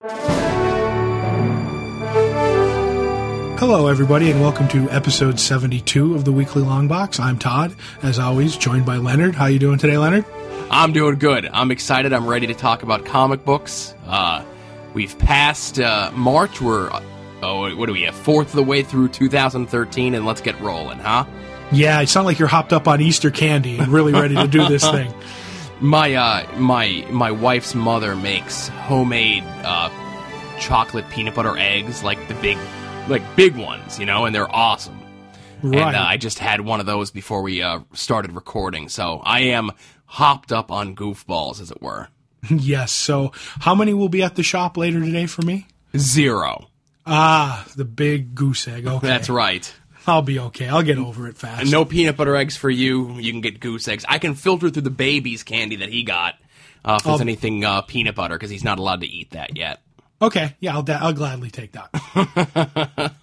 Hello, everybody, and welcome to episode 72 of the Weekly Long Box. I'm Todd, as always, joined by Leonard. How you doing today, Leonard? I'm doing good. I'm excited. I'm ready to talk about comic books. We've passed March. We're, what do we have? Fourth of the way through 2013, and let's get rolling, huh? Yeah, it sounds like you're hopped up on Easter candy and really ready to do this thing. My wife's mother makes homemade chocolate peanut butter eggs, like the big ones, you know, and they're awesome. Right. And I just had one of those before we started recording, so I am hopped up on goofballs, as it were. Yes, so how many will be at the shop later today for me? 0. Ah, the big goose egg, okay. That's right. I'll be okay. I'll get over it fast. And no peanut butter eggs for you. You can get goose eggs. I can filter through the baby's candy that he got if there's anything peanut butter, because he's not allowed to eat that yet. Okay, yeah, I'll gladly take that.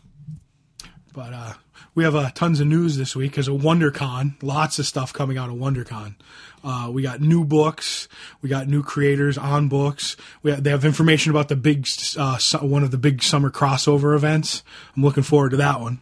But we have tons of news this week because of WonderCon. Lots of stuff coming out of WonderCon. We got new books. We got new creators on books. They have information about the big one of the big summer crossover events. I'm looking forward to that one.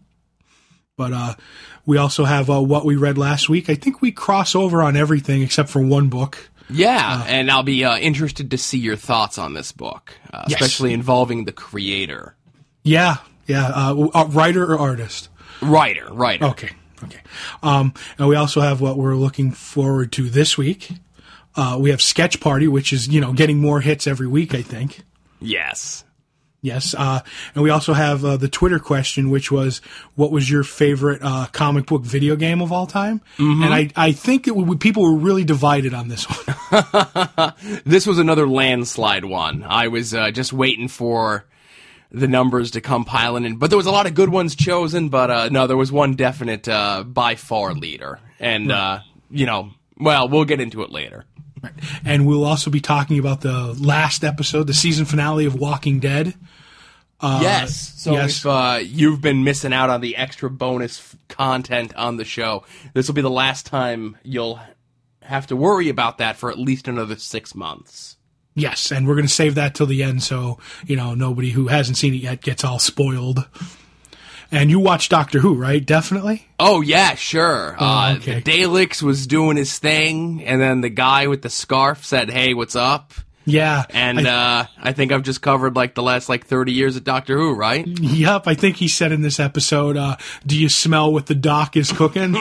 But we also have what we read last week. I think we cross over on everything except for one book. Yeah, and I'll be interested to see your thoughts on this book, especially involving the creator. Yeah. Writer or artist? Writer. Okay. And we also have what we're looking forward to this week. We have Sketch Party, which is, getting more hits every week, I think. Yes. And we also have the Twitter question, which was, what was your favorite comic book video game of all time? Mm-hmm. And I think people were really divided on this one. This was another landslide one. I was just waiting for the numbers to come piling in. But there was a lot of good ones chosen, but no, there was one definite by far leader. And, right. We'll get into it later. Right. And we'll also be talking about the last episode, the season finale of Walking Dead. Yes. So if you've been missing out on the extra bonus content on the show, this will be the last time you'll have to worry about that for at least another 6 months. Yes, and we're going to save that till the end so, nobody who hasn't seen it yet gets all spoiled. And you watched Doctor Who, right? Definitely? Oh, yeah, sure. Okay. The Daleks was doing his thing, and then the guy with the scarf said, hey, what's up? Yeah. And I think I've just covered, the last, 30 years of Doctor Who, right? Yep, I think he said in this episode, do you smell what the doc is cooking?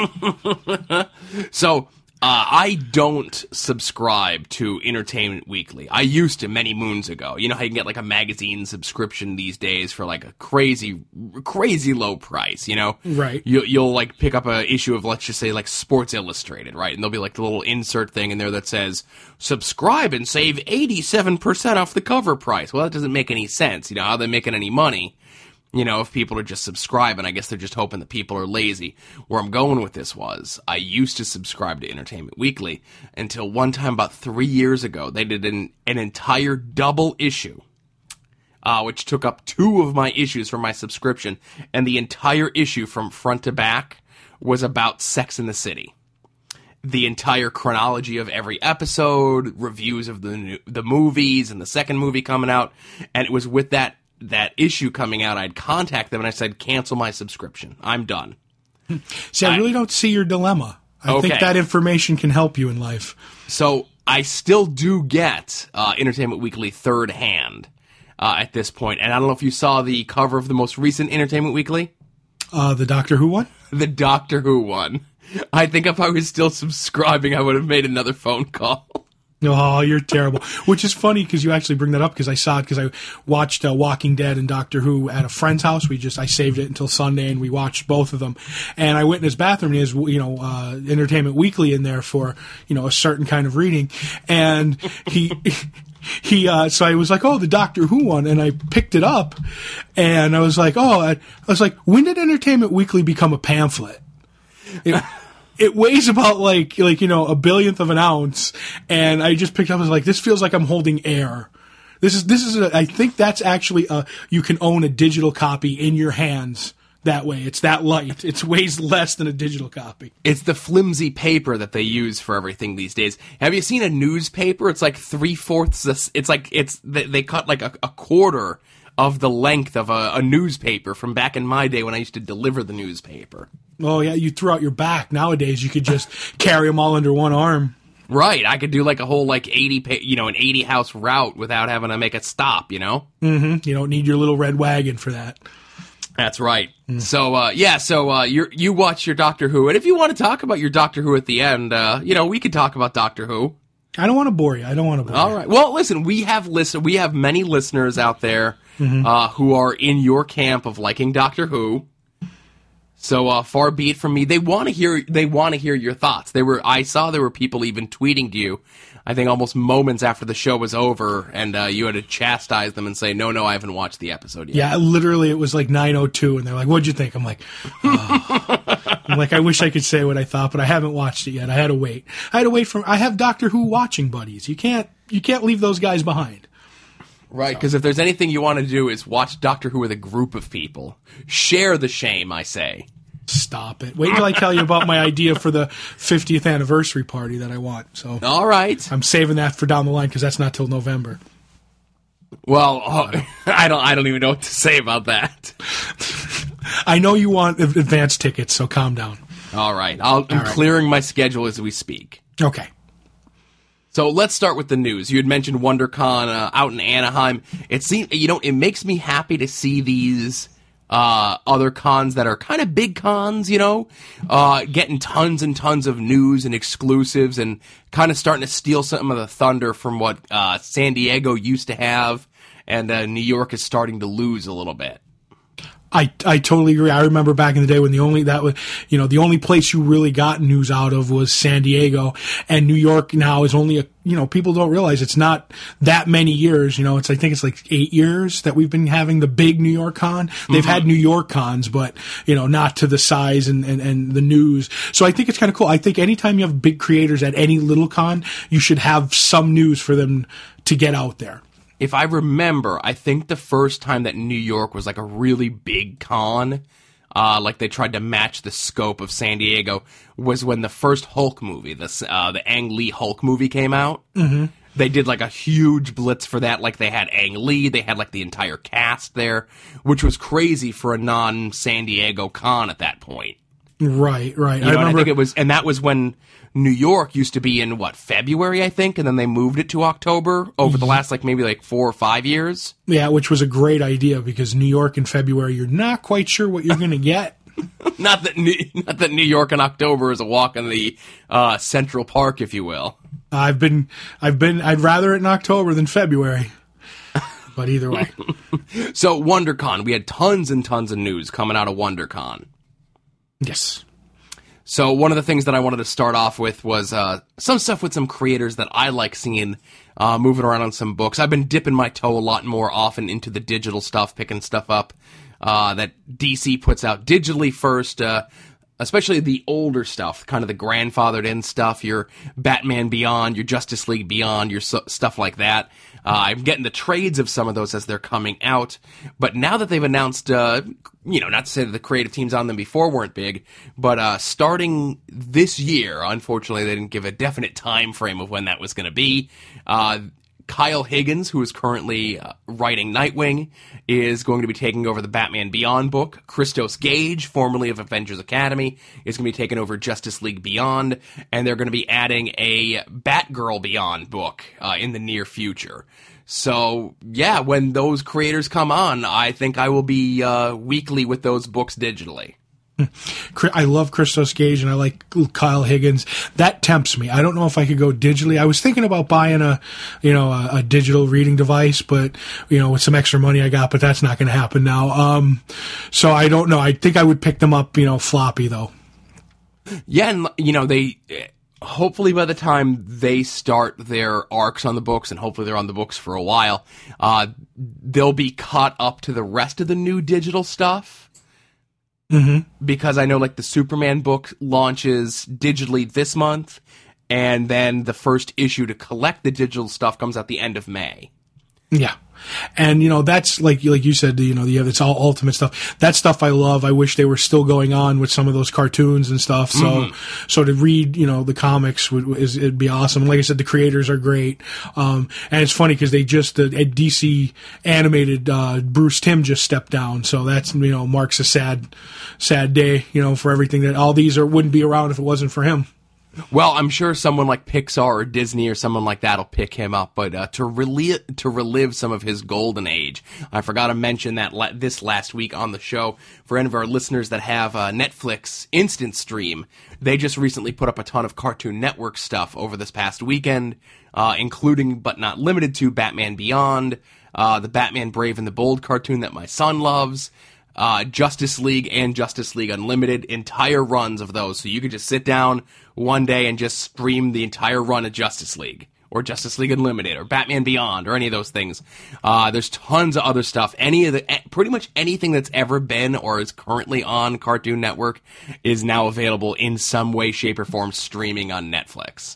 So, I don't subscribe to Entertainment Weekly. I used to many moons ago. You know how you can get a magazine subscription these days for a crazy low price, Right. You'll pick up a issue of, let's just say, Sports Illustrated, right? And there'll be the little insert thing in there that says, subscribe and save 87% off the cover price. Well, that doesn't make any sense. How are they making any money? If people are just subscribing, I guess they're just hoping that people are lazy. Where I'm going with this was, I used to subscribe to Entertainment Weekly until one time about 3 years ago, they did an entire double issue, which took up 2 of my issues from my subscription, and the entire issue from front to back was about Sex and the City. The entire chronology of every episode, reviews of the movies, and the second movie coming out, and it was with that issue coming out, I'd contact them and I said, cancel my subscription. I'm done. See, I really don't see your dilemma. I think that information can help you in life. So I still do get Entertainment Weekly third hand at this point. And I don't know if you saw the cover of the most recent Entertainment Weekly. The Doctor Who one? The Doctor Who one. I think if I was still subscribing, I would have made another phone call. Oh, you're terrible. Which is funny because you actually bring that up because I saw it because I watched Walking Dead and Doctor Who at a friend's house. I saved it until Sunday and we watched both of them. And I went in his bathroom and he has, Entertainment Weekly in there for, a certain kind of reading. And so I was like, oh, the Doctor Who one. And I picked it up and I was like, when did Entertainment Weekly become a pamphlet? It weighs about a billionth of an ounce, and I just picked up. I was like, this feels like I'm holding air. I think that's actually you can own a digital copy in your hands that way. It's that light. It weighs less than a digital copy. It's the flimsy paper that they use for everything these days. Have you seen a newspaper? It's like 3/4. They cut like a quarter of the length of a newspaper from back in my day when I used to deliver the newspaper. Oh yeah, you threw out your back. Nowadays, you could just carry them all under one arm. Right, I could do like a whole like 80 house route without having to make a stop. You don't need your little red wagon for that. That's right. So you watch your Doctor Who, and if you want to talk about your Doctor Who at the end, we could talk about Doctor Who. I don't want to bore you. All right. Well, listen, we have many listeners out there who are in your camp of liking Doctor Who. So far be it from me. They want to hear your thoughts. I saw there were people even tweeting to you, I think almost moments after the show was over, and you had to chastise them and say, no, I haven't watched the episode yet. Yeah, literally, it was like 9:02, and they're like, "What'd you think?" I'm like, I'm like, I wish I could say what I thought, but I haven't watched it yet. I had to wait. I have Doctor Who watching buddies. You can't leave those guys behind. Right, because if there's anything you want to do is watch Doctor Who with a group of people. Share the shame, I say. Stop it. Wait till I tell you about my idea for the 50th anniversary party that I want. So, all right. I'm saving that for down the line because that's not till November. Well, I don't even know what to say about that. I know you want advance tickets, so calm down. All right. I'm clearing my schedule as we speak. Okay. So let's start with the news. You had mentioned WonderCon out in Anaheim. It makes me happy to see these other cons that are kind of big cons, getting tons and tons of news and exclusives and kind of starting to steal some of the thunder from what San Diego used to have, and New York is starting to lose a little bit. I totally agree. I remember back in the day when the only place you really got news out of was San Diego, and New York now is only people don't realize it's not that many years. I think it's like 8 years that we've been having the big New York con. They've had New York cons, but not to the size and the news. So I think it's kind of cool. I think anytime you have big creators at any little con, you should have some news for them to get out there. If I remember, I think the first time that New York was like a really big con, like they tried to match the scope of San Diego, was when the first Hulk movie, the Ang Lee Hulk movie came out. Mm-hmm. They did like a huge blitz for that. Like they had Ang Lee, they had like the entire cast there, which was crazy for a non-San Diego con at that point. Right. I remember. I think it was, and that was when New York used to be in February, I think, and then they moved it to October over the last maybe 4 or 5 years. Yeah, which was a great idea because New York in February, you're not quite sure what you're going to get. Not that New York in October is a walk in the Central Park, if you will. I'd rather it in October than February. But either way. So WonderCon, we had tons and tons of news coming out of WonderCon. Yes. So one of the things that I wanted to start off with was some stuff with some creators that I like seeing moving around on some books. I've been dipping my toe a lot more often into the digital stuff, picking stuff up that DC puts out digitally first, especially the older stuff, kind of the grandfathered in stuff, your Batman Beyond, your Justice League Beyond, your stuff like that. I'm getting the trades of some of those as they're coming out. But now that they've announced, not to say that the creative teams on them before weren't big, but starting this year, unfortunately, they didn't give a definite time frame of when that was going to be. Kyle Higgins, who is currently writing Nightwing, is going to be taking over the Batman Beyond book. Christos Gage, formerly of Avengers Academy, is going to be taking over Justice League Beyond, and they're going to be adding a Batgirl Beyond book in the near future. So, yeah, when those creators come on, I think I will be weekly with those books digitally. I love Christos Gage and I like Kyle Higgins. That tempts me. I don't know if I could go digitally. I was thinking about buying a digital reading device, but with some extra money I got, but that's not going to happen now. So I don't know. I think I would pick them up, floppy though. Yeah, and they hopefully by the time they start their arcs on the books, and hopefully they're on the books for a while, they'll be caught up to the rest of the new digital stuff. Mm-hmm. Because I know the Superman book launches digitally this month, and then the first issue to collect the digital stuff comes out the end of May. Yeah. And, that's like you said, it's all Ultimate stuff. That stuff I love. I wish they were still going on with some of those cartoons and stuff. So to read, the comics it'd be awesome. And like I said, the creators are great. And it's funny because they just, at DC animated, Bruce Timm just stepped down. So that's, marks a sad day, for everything that all these wouldn't be around if it wasn't for him. Well, I'm sure someone like Pixar or Disney or someone like that will pick him up, but to relive some of his golden age, I forgot to mention that this last week on the show, for any of our listeners that have Netflix Instant Stream, they just recently put up a ton of Cartoon Network stuff over this past weekend, including but not limited to Batman Beyond, the Batman Brave and the Bold cartoon that my son loves, Justice League and Justice League Unlimited, entire runs of those. So you could just sit down one day and just stream the entire run of Justice League, or Justice League Unlimited, or Batman Beyond, or any of those things. There's tons of other stuff. Pretty much anything that's ever been or is currently on Cartoon Network is now available in some way, shape, or form streaming on Netflix.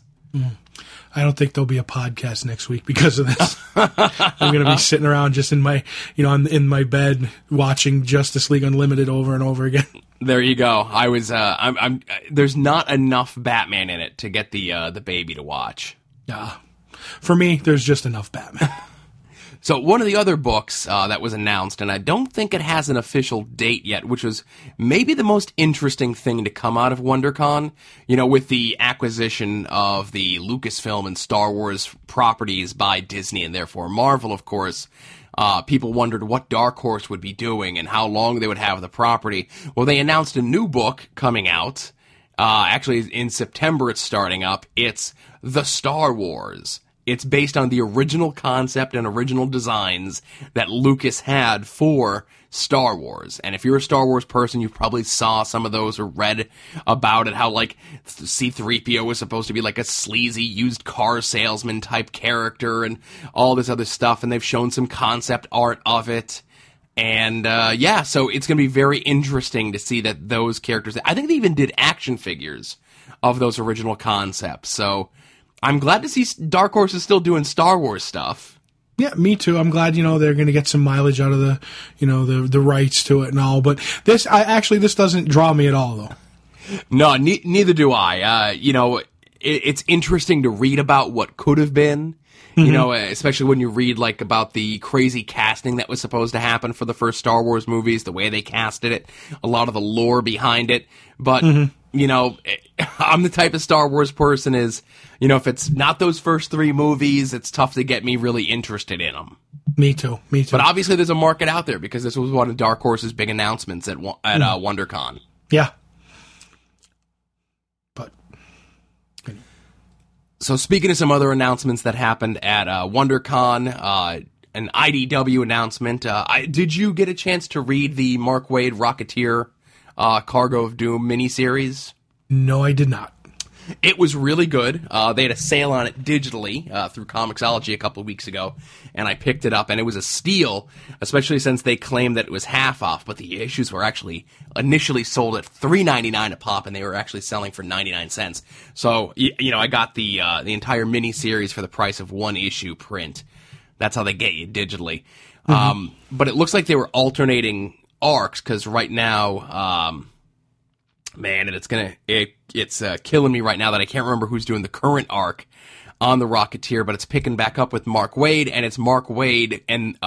I don't think there'll be a podcast next week because of this. I'm going to be sitting around just in my, in my bed watching Justice League Unlimited over and over again. There you go. I was, there's not enough Batman in it to get the baby to watch. Yeah. For me, there's just enough Batman. So one of the other books that was announced, and I don't think it has an official date yet, which was maybe the most interesting thing to come out of WonderCon, with the acquisition of the Lucasfilm and Star Wars properties by Disney and therefore Marvel, of course. People wondered what Dark Horse would be doing and how long they would have the property. Well, they announced a new book coming out. Actually, in September it's starting up. It's The Star Wars. It's based on the original concept and original designs that Lucas had for Star Wars. And if you're a Star Wars person, you probably saw some of those or read about it, how like C-3PO was supposed to be like a sleazy used car salesman type character and all this other stuff. And they've shown some concept art of it. And so it's going to be very interesting to see that those characters, I think they even did action figures of those original concepts. So I'm glad to see Dark Horse is still doing Star Wars stuff. Yeah, me too. I'm glad, they're going to get some mileage out of the, the rights to it and all. But this doesn't draw me at all, though. No, neither do I. It's interesting to read about what could have been. Especially when you read like about the crazy casting that was supposed to happen for the first Star Wars movies, the way they casted it, a lot of the lore behind it. But, I'm the type of Star Wars person is, if it's not those first three movies, it's tough to get me really interested in them. Me too. But obviously there's a market out there because this was one of Dark Horse's big announcements at WonderCon. Yeah. So speaking of some other announcements that happened at WonderCon, an IDW announcement, did you get a chance to read the Mark Waid Rocketeer Cargo of Doom miniseries? No, I did not. It was really good. They had a sale on it digitally through Comixology a couple of weeks ago, and I picked it up, and it was a steal, especially since they claimed that it was half off, but the issues were actually initially sold at $3.99 a pop, and they were actually selling for 99 cents. So, I got the entire miniseries for the price of one issue print. That's how they get you digitally. But it looks like they were alternating arcs, because right now... man, and it's killing me right now that I can't remember who's doing the current arc on the Rocketeer, but it's picking back up with Mark Waid, and it's Mark Waid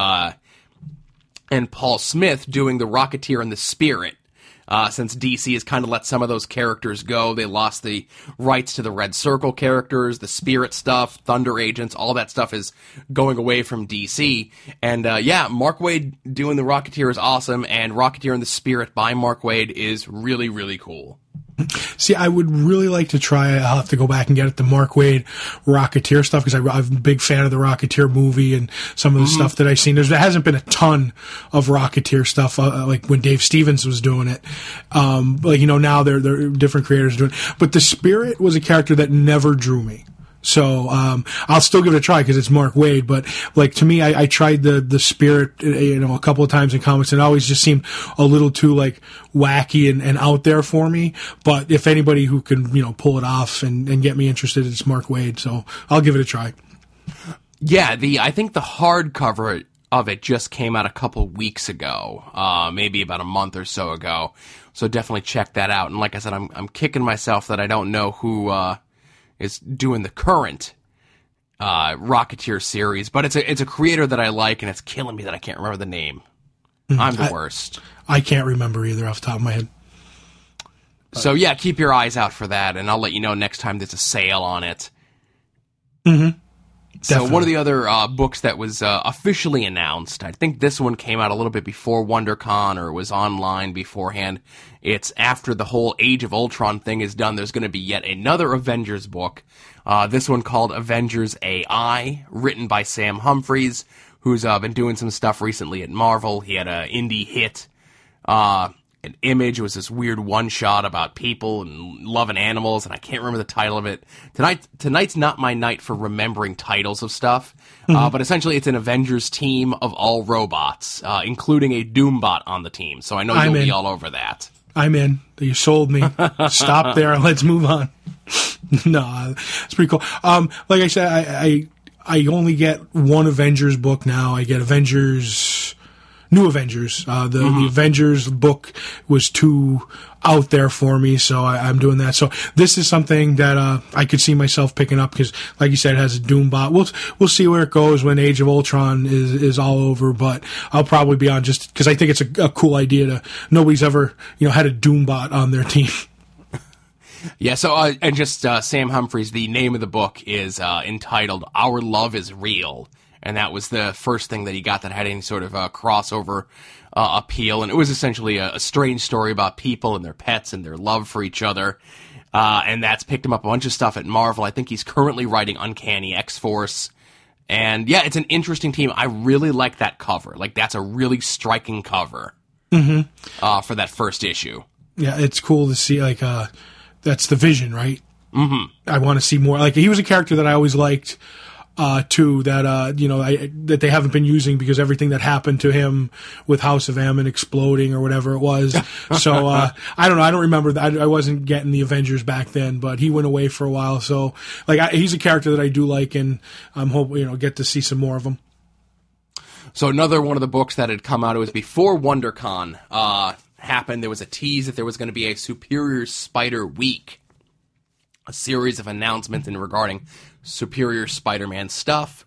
and Paul Smith doing the Rocketeer and the Spirit. Since DC has kind of let some of those characters go, they lost the rights to the Red Circle characters, the Spirit stuff, Thunder Agents, all that stuff is going away from DC. And Mark Waid doing the Rocketeer is awesome, and Rocketeer and the Spirit by Mark Waid is really, really cool. See, I would really like to try. I'll have to go back and get at the Mark Waid Rocketeer stuff because I'm a big fan of the Rocketeer movie and some of the stuff that I've seen. There hasn't been a ton of Rocketeer stuff like when Dave Stevens was doing it. Now they're different creators doing it. But the Spirit was a character that never drew me. So I'll still give it a try because it's Mark Waid. But like to me, I tried the Spirit, a couple of times in comics, and it always just seemed a little too like wacky and out there for me. But if anybody who can pull it off and get me interested, it's Mark Waid. So I'll give it a try. Yeah, I think the hardcover of it just came out a couple weeks ago, maybe about a month or so ago. So definitely check that out. And like I said, I'm kicking myself that I don't know who is doing the current Rocketeer series, but it's a creator that I like, and it's killing me that I can't remember the name. I'm the worst. I can't remember either off the top of my head. So yeah, keep your eyes out for that, and I'll let you know next time there's a sale on it. Mm-hmm. So one of the other books that was officially announced, I think this one came out a little bit before WonderCon, or was online beforehand. It's after the whole Age of Ultron thing is done. There's going to be yet another Avengers book. This one called Avengers AI, written by Sam Humphries, who's been doing some stuff recently at Marvel. He had an indie hit. An Image. It was this weird one-shot about people and loving animals, and I can't remember the title of it. Tonight's not my night for remembering titles of stuff, but essentially it's an Avengers team of all robots, including a Doombot on the team, so I know you'll be all over that. I'm in. You sold me. Stop there. Let's move on. No, it's pretty cool. Like I said, I only get one Avengers book now. I get New Avengers. The Avengers book was too out there for me, so I'm doing that. So this is something that I could see myself picking up because, like you said, it has a Doombot. We'll see where it goes when Age of Ultron is all over, but I'll probably be on just because I think it's a cool idea. Nobody's ever had a Doombot on their team. Yeah, so, and just Sam Humphries, the name of the book is entitled Our Love is Real. And that was the first thing that he got that had any sort of crossover appeal. And it was essentially a strange story about people and their pets and their love for each other. And that's picked him up a bunch of stuff at Marvel. I think he's currently writing Uncanny X-Force. And yeah, it's an interesting team. I really like that cover. Like, that's a really striking cover for that first issue. Yeah, it's cool to see, like, that's the Vision, right? Mm-hmm. I want to see more. Like, he was a character that I always liked. Too, that that they haven't been using because everything that happened to him with House of Ammon exploding or whatever it was. So I don't know. I don't remember that. I wasn't getting the Avengers back then, but he went away for a while. So he's a character that I do like, and I'm hoping get to see some more of him. So another one of the books that had come out, it was before WonderCon happened. There was a tease that there was going to be a Superior Spider Week, a series of announcements regarding Superior Spider-Man stuff.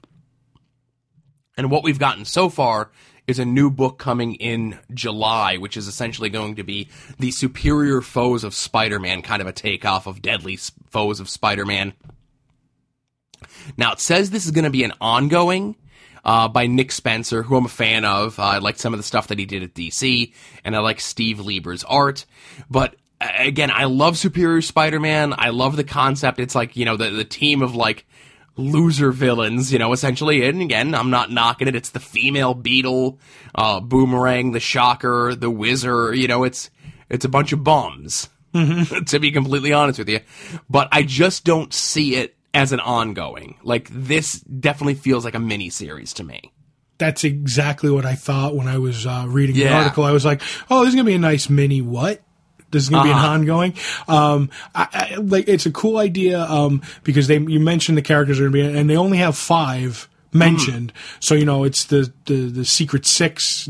And what we've gotten so far is a new book coming in July, which is essentially going to be the Superior Foes of Spider-Man, kind of a takeoff of Deadly Foes of Spider-Man. Now, it says this is going to be an ongoing by Nick Spencer, who I'm a fan of. I like some of the stuff that he did at DC, and I like Steve Lieber's art. But again, I love Superior Spider-Man. I love the concept. It's like, the team of, like, loser villains, essentially. And again, I'm not knocking it. It's the female Beetle, Boomerang, the Shocker, the Whizzer. It's a bunch of bums, to be completely honest with you. But I just don't see it as an ongoing. Like, this definitely feels like a mini-series to me. That's exactly what I thought when I was reading the article. I was like, oh, this is going to be a nice mini what? This is going to be an ongoing. I like, it's a cool idea because you mentioned the characters are going to be, and they only have 5 mentioned. So it's the Secret Six,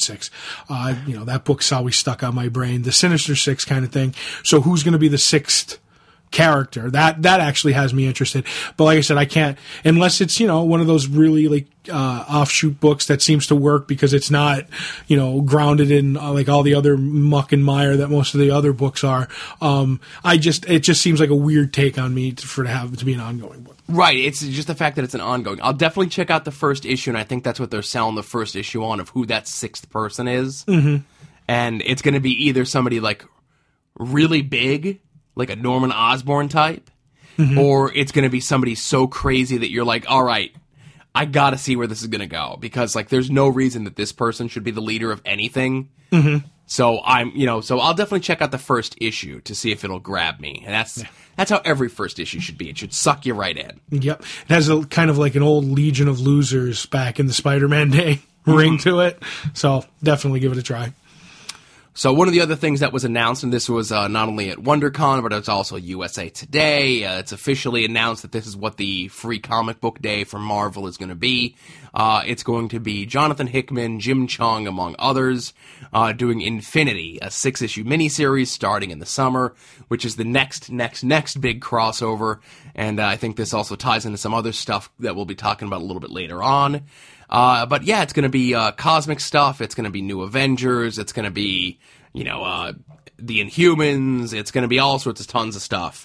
that book's always stuck on my brain. The Sinister Six kind of thing. So who's going to be the 6th character? That actually has me interested. But like I said, I can't unless it's one of those really offshoot books that seems to work because it's not grounded in like all the other muck and mire that most of the other books are. It just seems like a weird take on me to be an ongoing book. Right, it's just the fact that it's an ongoing. I'll definitely check out the first issue, and I think that's what they're selling the first issue on, of who that 6th person is. Mm-hmm. And it's going to be either somebody like really big, like a Norman Osborn type, or it's going to be somebody so crazy that you're like, all right, I got to see where this is going to go, because like there's no reason that this person should be the leader of anything. Mm-hmm. So I'll definitely check out the first issue to see if it'll grab me. And that's how every first issue should be. It should suck you right in. Yep. It has a kind of like an old Legion of Losers back in the Spider-Man day ring to it. So definitely give it a try. So one of the other things that was announced, and this was not only at WonderCon, but it's also USA Today, it's officially announced that this is what the free comic book day for Marvel is going to be. It's going to be Jonathan Hickman, Jim Cheung, among others, doing Infinity, a 6-issue miniseries starting in the summer, which is the next big crossover, and I think this also ties into some other stuff that we'll be talking about a little bit later on. But yeah, it's going to be cosmic stuff. It's going to be New Avengers. It's going to be, the Inhumans. It's going to be all sorts of tons of stuff.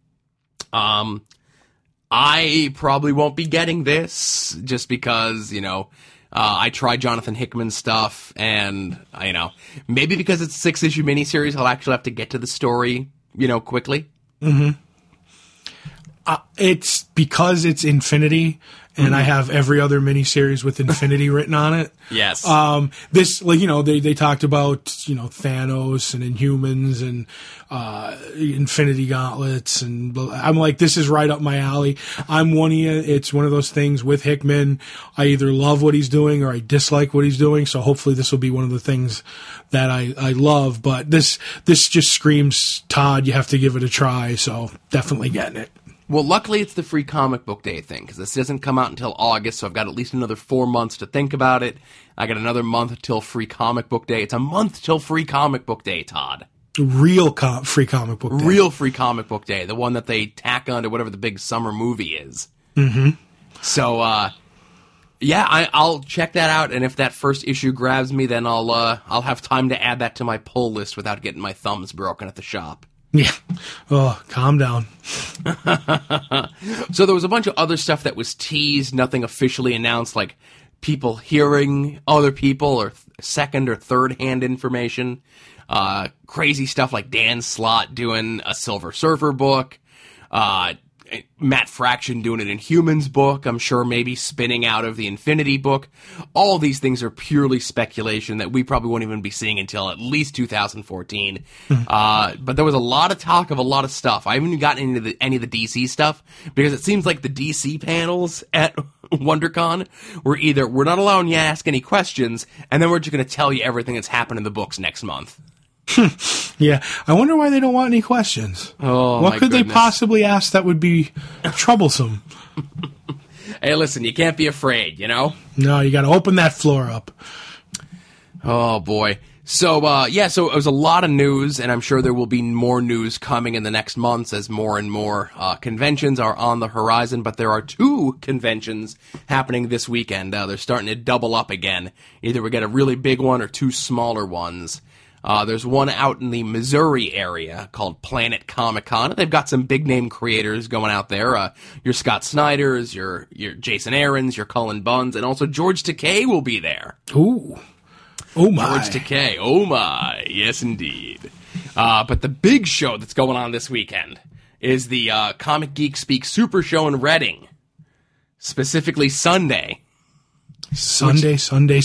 I probably won't be getting this just because, I tried Jonathan Hickman's stuff, and, maybe because it's a 6-issue miniseries, I'll actually have to get to the story, quickly. Mm-hmm. It's because it's Infinity, and I have every other miniseries with Infinity written on it. Yes. This, they talked about, Thanos and Inhumans and Infinity Gauntlets, and I'm like, this is right up my alley. I'm one of you. It's one of those things with Hickman. I either love what he's doing or I dislike what he's doing, so hopefully this will be one of the things that I love. But this just screams, Todd, you have to give it a try, so definitely getting it. Well, luckily it's the free comic book day thing, because this doesn't come out until August, so I've got at least another 4 months to think about it. I got another month till free comic book day. It's a month till free comic book day, Todd. Real free comic book day. Real free comic book day, the one that they tack on to whatever the big summer movie is. Mm-hmm. So, I'll check that out, and if that first issue grabs me, then I'll have time to add that to my pull list without getting my thumbs broken at the shop. Yeah. Oh, calm down. So there was a bunch of other stuff that was teased, nothing officially announced, like people hearing other people or second or third hand information. Crazy stuff like Dan Slott doing a Silver Surfer book. Matt Fraction doing an Inhumans book, I'm sure maybe spinning out of the Infinity book. All these things are purely speculation that we probably won't even be seeing until at least 2014. But there was a lot of talk of a lot of stuff. I haven't even gotten into any of the DC stuff, because it seems like the DC panels at WonderCon were either, we're not allowing you to ask any questions, and then we're just going to tell you everything that's happened in the books next month. Yeah, I wonder why they don't want any questions. Oh, what could they possibly ask that would be troublesome? Hey, listen, you can't be afraid, No, you got to open that floor up. Oh, boy. So it was a lot of news, and I'm sure there will be more news coming in the next months as more and more conventions are on the horizon, but there are 2 conventions happening this weekend. They're starting to double up again. Either we get a really big one or 2 smaller ones. There's one out in the Missouri area called Planet Comic-Con. They've got some big-name creators going out there. Your Scott Snyders, your Jason Aaron's, your Cullen Bunns, and also George Takei will be there. Ooh. Oh, my. George Takei. Oh, my. Yes, indeed. But the big show that's going on this weekend is the Comic Geek Speak Super Show in Reading. Specifically Sunday. Sunday,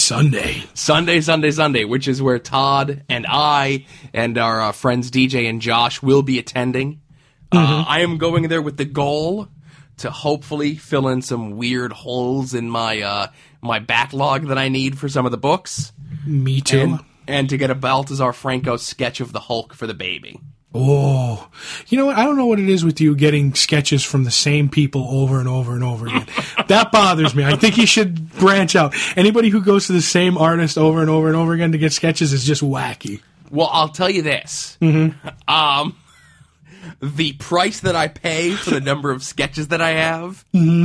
which is where Todd and I and our friends DJ and Josh will be attending. I am going there with the goal to hopefully fill in some weird holes in my my backlog that I need for some of the books. Me too. And to get a Baltazar Franco sketch of the Hulk for the baby. Oh, you know what? I don't know what it is with you getting sketches from the same people over and over and over again. That bothers me. I think you should branch out. Anybody who goes to the same artist over and over and over again to get sketches is just wacky. Well, I'll tell you this. Mm-hmm. The price that I pay for the number of sketches that I have,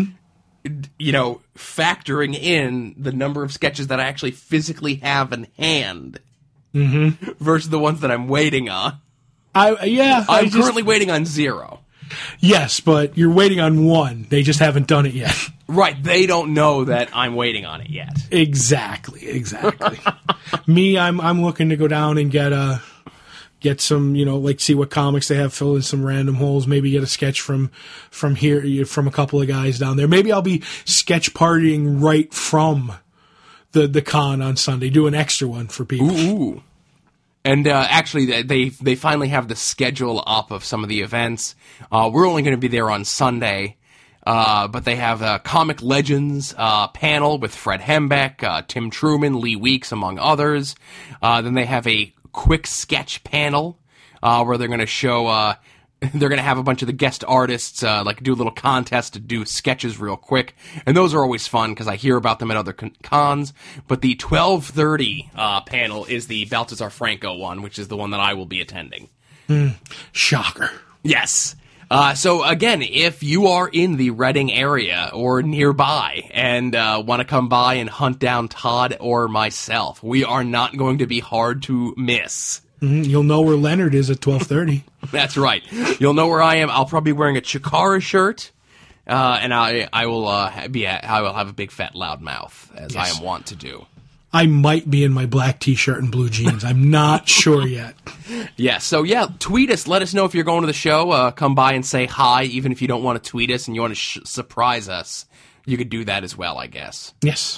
factoring in the number of sketches that I actually physically have in hand versus the ones that I'm waiting on. I'm currently waiting on 0. Yes, but you're waiting on 1. They just haven't done it yet. Right, they don't know that I'm waiting on it yet. Exactly. Me, I'm looking to go down and get some, see what comics they have, fill in some random holes, maybe get a sketch from here, from a couple of guys down there. Maybe I'll be sketch partying right from the con on Sunday, do an extra one for people. Ooh. And actually, they finally have the schedule up of some of the events. We're only going to be there on Sunday, but they have a Comic Legends panel with Fred Hembeck, Tim Truman, Lee Weeks, among others. Then they have a quick sketch panel where they're going to show. They're going to have a bunch of the guest artists like do a little contest to do sketches real quick, and those are always fun because I hear about them at other cons. But the 12:30 panel is the Baltazar Franco one, which is the one that I will be attending. Shocker. Yes. So again, if you are in the Reading area or nearby and want to come by and hunt down Todd or myself, we are not going to be hard to miss. You'll know where Leonard is at 12:30. That's right. You'll know where I am. I'll probably be wearing a Chikara shirt, and I will have a big fat loud mouth as I am wont to do. I might be in my black t-shirt and blue jeans. I'm not sure yet. Yeah, so yeah, tweet us. Let us know if you're going to the show. Come by and say hi, even if you don't want to tweet us and you want to surprise us. You could do that as well, I guess. Yes.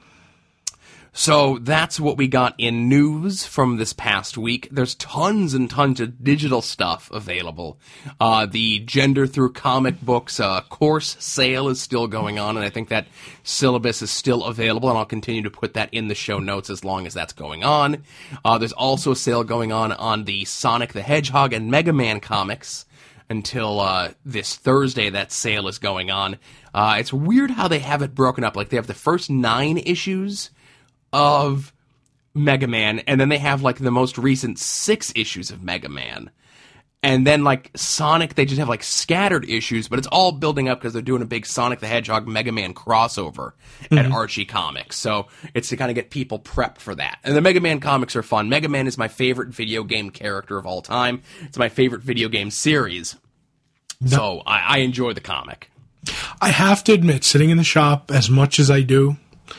So that's what we got in news from this past week. There's tons and tons of digital stuff available. The Gender Through Comic Books course sale is still going on, and I think that syllabus is still available, and I'll continue to put that in the show notes as long as that's going on. There's also a sale going on the Sonic the Hedgehog and Mega Man comics until this Thursday. That sale is going on. It's weird how they have it broken up. Like, they have the first 9 issues of Mega Man, and then they have like the most recent 6 issues of Mega Man. And then like Sonic, they just have like scattered issues, but it's all building up because they're doing a big Sonic the Hedgehog Mega Man crossover at Archie Comics. So it's to kind of get people prepped for that. And the Mega Man comics are fun. Mega Man is my favorite video game character of all time. It's my favorite video game series. So I enjoy the comic. I have to admit, sitting in the shop as much as I do,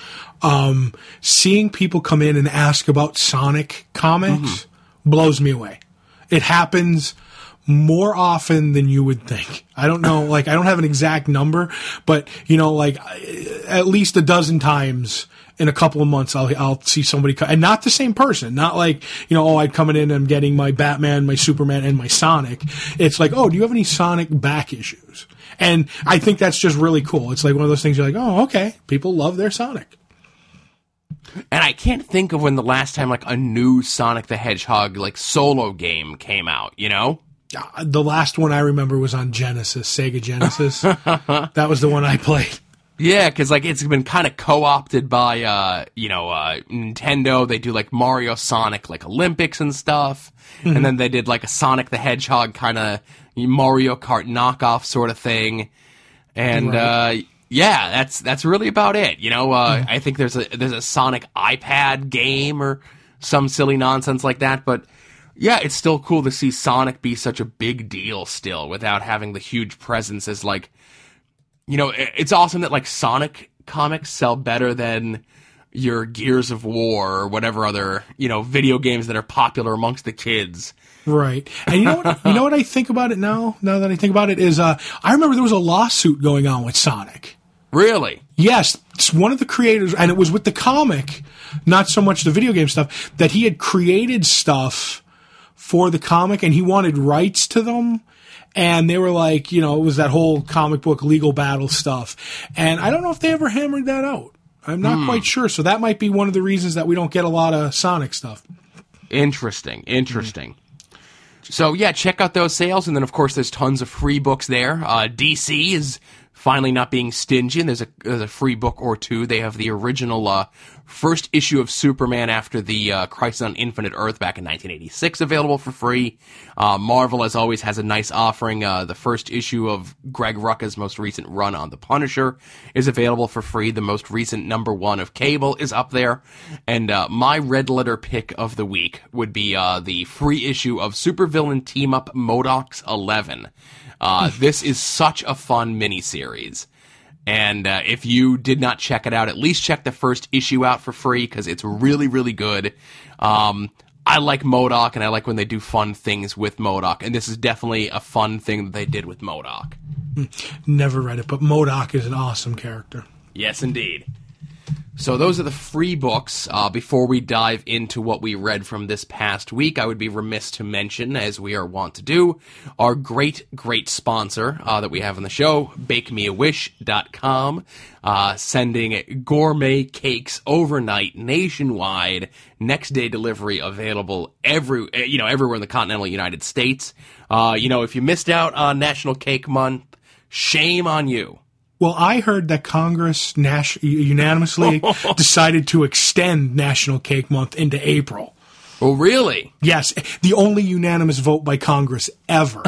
seeing people come in and ask about Sonic comics blows me away. It happens more often than you would think. I don't know, like, I don't have an exact number, but, you know, like, at least a dozen times in a couple of months, I'll see somebody and not the same person, not like, you know, I'd come in and I'm getting my Batman, my Superman, and my Sonic. It's like, do you have any Sonic back issues? And I think that's just really cool. It's like one of those things you're like, okay, people love their Sonic. And I can't think of when the last time like a new Sonic the Hedgehog like solo game came out, you know? The last one I remember was on Genesis, Sega Genesis. That was the one I played. Yeah, because like it's been kind of co-opted by Nintendo. They do like Mario Sonic like Olympics and stuff, and then they did like a Sonic the Hedgehog kind of Mario Kart knockoff sort of thing, and yeah, that's really about it. You know, I think there's a Sonic iPad game or some silly nonsense like that, but yeah, it's still cool to see Sonic be such a big deal still without having the huge presence as like, you know, it's awesome that like Sonic comics sell better than your Gears of War or whatever other, you know, video games that are popular amongst the kids. Right. And you know what I think about it now that I think about it is, I remember there was a lawsuit going on with Sonic. Really? Yes. It's one of the creators, and it was with the comic, not so much the video game stuff, that he had created stuff for the comic and he wanted rights to them. And they were like, you know, it was that whole comic book legal battle stuff. And I don't know if they ever hammered that out. I'm not quite sure. So that might be one of the reasons that we don't get a lot of Sonic stuff. Interesting. So yeah, check out those sales. And then of course there's tons of free books there. DC is finally not being stingy, and there's a free book or two. They have the original first issue of Superman after the Crisis on Infinite Earth back in 1986 available for free. Marvel, as always, has a nice offering. The first issue of Greg Rucka's most recent run on The Punisher is available for free. The most recent #1 of Cable is up there. And my red letter pick of the week would be the free issue of Supervillain Team-Up MODOK's 11. This is such a fun miniseries. And if you did not check it out, at least check the first issue out for free, because it's really, really good. I like MODOK, and I like when they do fun things with MODOK, and this is definitely a fun thing that they did with MODOK. Never read it, but MODOK is an awesome character. Yes, indeed. So those are the free books. Before we dive into what we read from this past week, I would be remiss to mention, as we are wont to do, our great sponsor that we have on the show, BakeMeAWish.com, sending gourmet cakes overnight nationwide, next day delivery available everywhere in the continental United States. If you missed out on National Cake Month, shame on you. Well, I heard that Congress unanimously decided to extend National Cake Month into April. Oh, really? Yes, the only unanimous vote by Congress ever.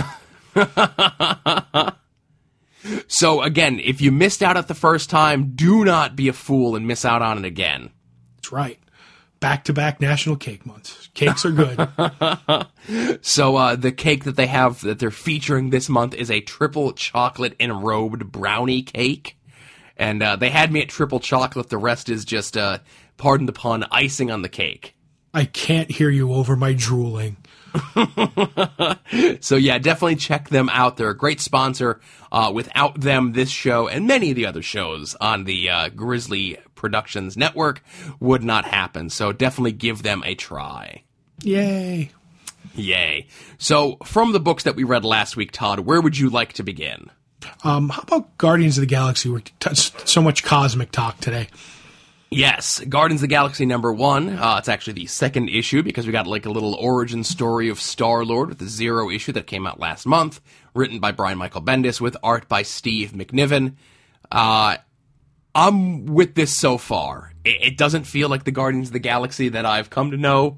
So, again, if you missed out at the first time, do not be a fool and miss out on it again. That's right. Back-to-back National Cake Months. Cakes are good. So the cake that they're featuring this month is a triple chocolate enrobed brownie cake. And they had me at triple chocolate. The rest is just, pardon the pun, icing on the cake. I can't hear you over my drooling. So yeah, definitely check them out. They're a great sponsor. Without them, this show and many of the other shows on the Grizzly Productions Network would not happen. So definitely give them a try. Yay. So from the books that we read last week, Todd, where would you like to begin? How about Guardians of the Galaxy? We're so much cosmic talk today. Yes, Guardians of the Galaxy #1. It's actually the second issue because we got like a little origin story of Star-Lord with the Zero issue that came out last month, written by Brian Michael Bendis with art by Steve McNiven. I'm with this so far. It doesn't feel like the Guardians of the Galaxy that I've come to know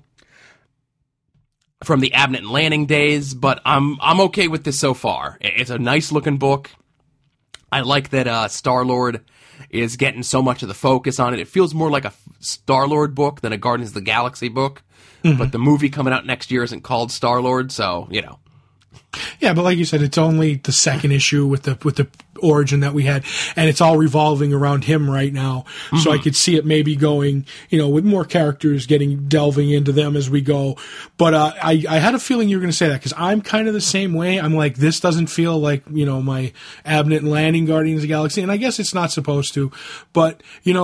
from the Abnett and Lanning days, but I'm okay with this so far. It's a nice looking book. I like that Star-Lord is getting so much of the focus on it. It feels more like a Star-Lord book than a Guardians of the Galaxy book. Mm-hmm. But the movie coming out next year isn't called Star-Lord, so, Yeah, but like you said, it's only the second issue with the origin that we had, and it's all revolving around him right now. Mm-hmm. So I could see it maybe going, with more characters delving into them as we go. But I had a feeling you were going to say that because I'm kind of the same way. I'm like, this doesn't feel like my Abnett and Lanning Guardians of the Galaxy, and I guess it's not supposed to. But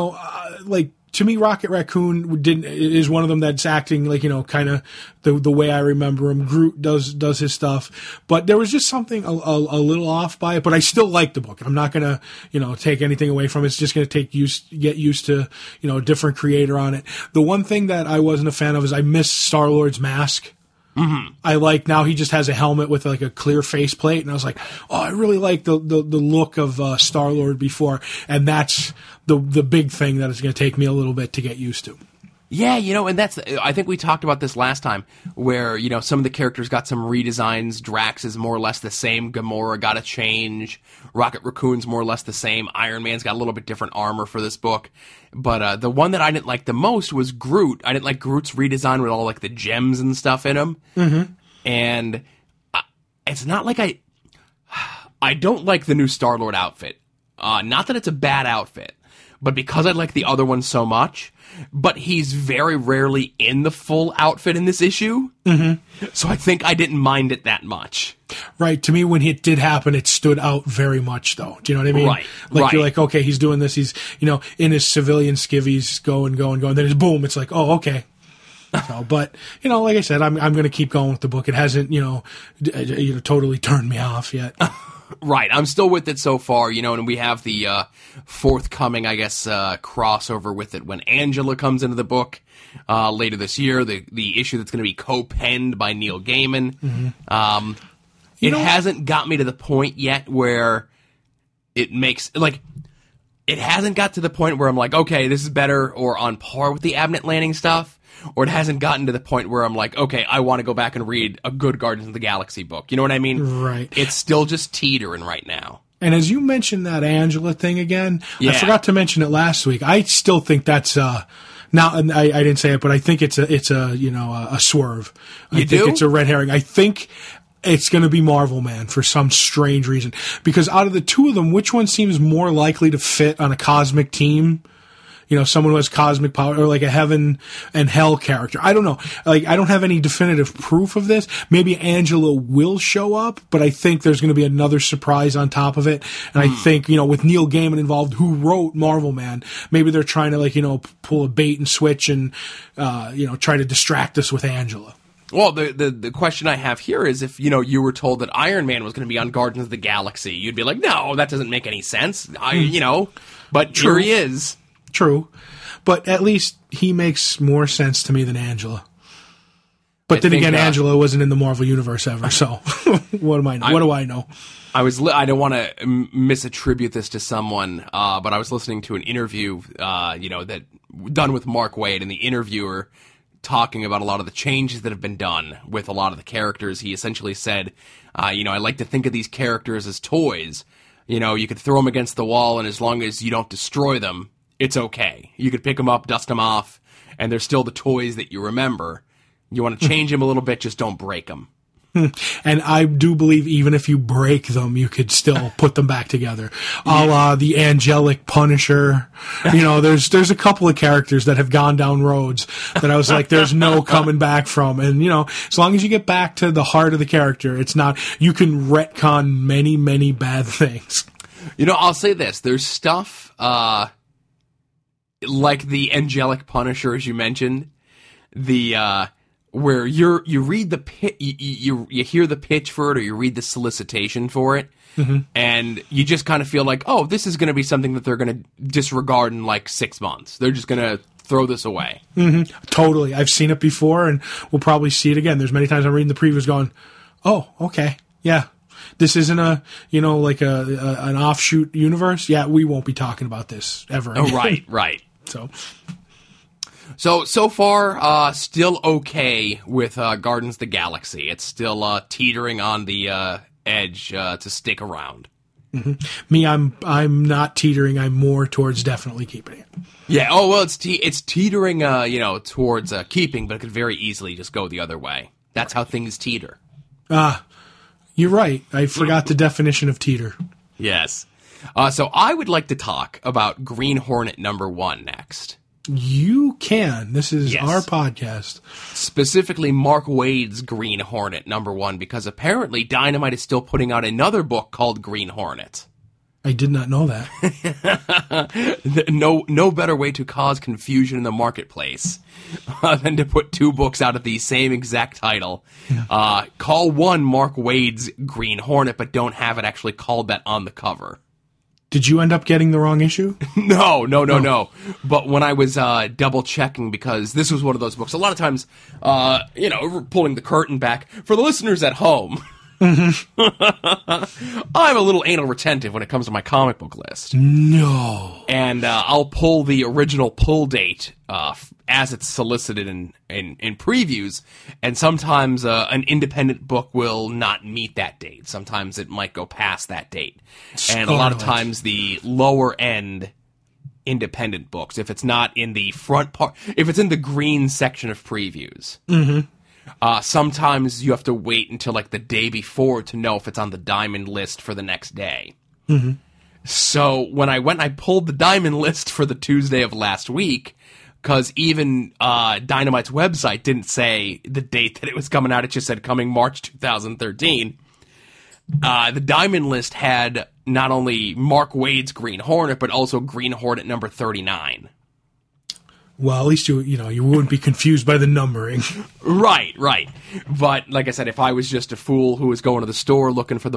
to me, Rocket Raccoon is one of them that's acting like, kind of the way I remember him. Groot does his stuff. But there was just something a little off by it. But I still like the book. I'm not going to, take anything away from it. It's just going to get used to, a different creator on it. The one thing that I wasn't a fan of is I missed Star-Lord's mask. Mm-hmm. I like now he just has a helmet with like a clear faceplate, and I was like, oh, I really like the look of Star-Lord before, and that's the big thing that is going to take me a little bit to get used to. Yeah, and I think we talked about this last time, where, some of the characters got some redesigns. Drax is more or less the same. Gamora got a change. Rocket Raccoon's more or less the same. Iron Man's got a little bit different armor for this book. But the one that I didn't like the most was Groot. I didn't like Groot's redesign with all, like, the gems and stuff in him. Mm-hmm. And it's not like I don't like the new Star-Lord outfit. Not that it's a bad outfit, but because I like the other one so much, but he's very rarely in the full outfit in this issue. Mm-hmm. So I think I didn't mind it that much. Right. To me, when it did happen, it stood out very much, though. Do you know what I mean? Right. You're like, okay, he's doing this. He's, in his civilian skivvies going. Then it's boom. It's like, oh, okay. So, but, like I said, I'm going to keep going with the book. It hasn't, totally turned me off yet. Right, I'm still with it so far, and we have the forthcoming, I guess, crossover with it when Angela comes into the book later this year, the issue that's going to be co-penned by Neil Gaiman. Mm-hmm. It hasn't got me to the point yet where it makes, it hasn't got to the point where I'm like, okay, this is better or on par with the Abnett Lanning stuff. Or it hasn't gotten to the point where I'm like, okay, I want to go back and read a good Guardians of the Galaxy book. You know what I mean? Right. It's still just teetering right now. And as you mentioned that Angela thing again, yeah. I forgot to mention it last week. I still think that's now I didn't say it, but I think it's a swerve. I think it's a red herring. I think it's going to be Marvel Man for some strange reason. Because out of the two of them, which one seems more likely to fit on a cosmic team? someone who has cosmic power, or like a heaven and hell character. I don't know. Like, I don't have any definitive proof of this. Maybe Angela will show up, but I think there's going to be another surprise on top of it. And I think, with Neil Gaiman involved, who wrote Marvel Man, maybe they're trying to pull a bait and switch and, try to distract us with Angela. Well, the question I have here is if, you were told that Iron Man was going to be on Guardians of the Galaxy, you'd be like, no, that doesn't make any sense. But True. Here he is. True. But at least he makes more sense to me than Angela. But then again, Angela wasn't in the Marvel Universe ever, so what do I know? I don't want to misattribute this to someone, but I was listening to an interview, that done with Mark Waid, and the interviewer talking about a lot of the changes that have been done with a lot of the characters. He essentially said, I like to think of these characters as toys. You could throw them against the wall, and as long as you don't destroy them, it's okay. You could pick them up, dust them off, and they're still the toys that you remember. You want to change them a little bit, just don't break them. And I do believe even if you break them, you could still put them back together. A la the angelic Punisher. There's a couple of characters that have gone down roads that I was like, there's no coming back from. And, as long as you get back to the heart of the character, you can retcon many, many bad things. I'll say this. There's stuff, like the angelic Punisher, as you mentioned, where you read the you hear the pitch for it, or you read the solicitation for it, and you just kind of feel like, oh, this is going to be something that they're going to disregard in like 6 months. They're just going to throw this away. Totally. I've seen it before, and we'll probably see it again. There's many times I'm reading the previews going, oh, okay, yeah. This isn't an offshoot universe. Yeah, we won't be talking about this ever again. Oh, right. So far, still okay with Guardians of the Galaxy. It's still teetering on the edge to stick around. Me, I'm not teetering. I'm more towards definitely keeping it. Yeah. Oh well, it's teetering. Towards keeping, but it could very easily just go the other way. That's how things teeter. You're right. I forgot the definition of teeter. Yes. So I would like to talk about Green Hornet #1 next. You can. This is our podcast. Specifically Mark Waid's Green Hornet #1, because apparently Dynamite is still putting out another book called Green Hornet. I did not know that. No better way to cause confusion in the marketplace than to put two books out of the same exact title. Call one Mark Waid's Green Hornet, but don't have it actually called that on the cover. Did you end up getting the wrong issue? No. But when I was double checking, because this was one of those books, a lot of times, pulling the curtain back for the listeners at home. I'm a little anal retentive when it comes to my comic book list. No. And I'll pull the original pull date as it's solicited in previews, and sometimes an independent book will not meet that date. Sometimes it might go past that date. And a lot of times the lower end independent books, if it's not in the front part, if it's in the green section of previews, sometimes you have to wait until like the day before to know if it's on the diamond list for the next day. So when I went, I pulled the diamond list for the Tuesday of last week, because even Dynamite's website didn't say the date that it was coming out. It just said coming March 2013. The diamond list had not only Mark Waid's Green Hornet, but also Green Hornet #39. Well, at least you wouldn't be confused by the numbering. Right. But like I said, if I was just a fool who was going to the store looking for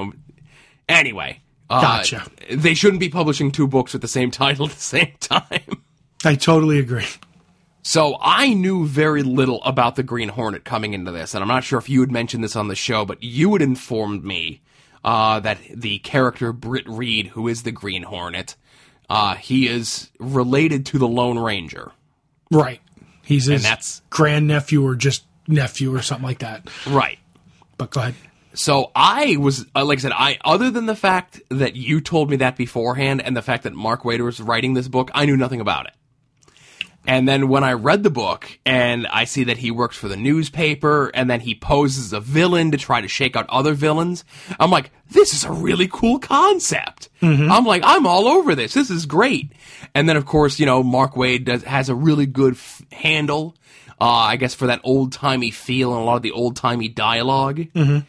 anyway. Gotcha. They shouldn't be publishing two books with the same title at the same time. I totally agree. So I knew very little about the Green Hornet coming into this, and I'm not sure if you had mentioned this on the show, but you had informed me that the character Britt Reed, who is the Green Hornet, he is related to the Lone Ranger. Right. He's his grandnephew or just nephew or something like that. Right. But go ahead. So I was, like I said, other than the fact that you told me that beforehand and the fact that Mark Waid was writing this book, I knew nothing about it. And then when I read the book and I see that he works for the newspaper and then he poses as a villain to try to shake out other villains, I'm like, this is a really cool concept. I'm like, I'm all over this. This is great. And then, of course, Mark Waid has a really good handle, I guess, for that old-timey feel and a lot of the old-timey dialogue.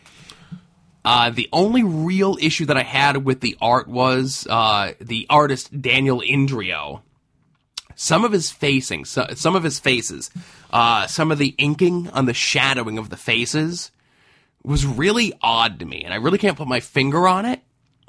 The only real issue that I had with the art was the artist Daniel Indrio. Some of his faces, some of the inking on the shadowing of the faces was really odd to me, and I really can't put my finger on it.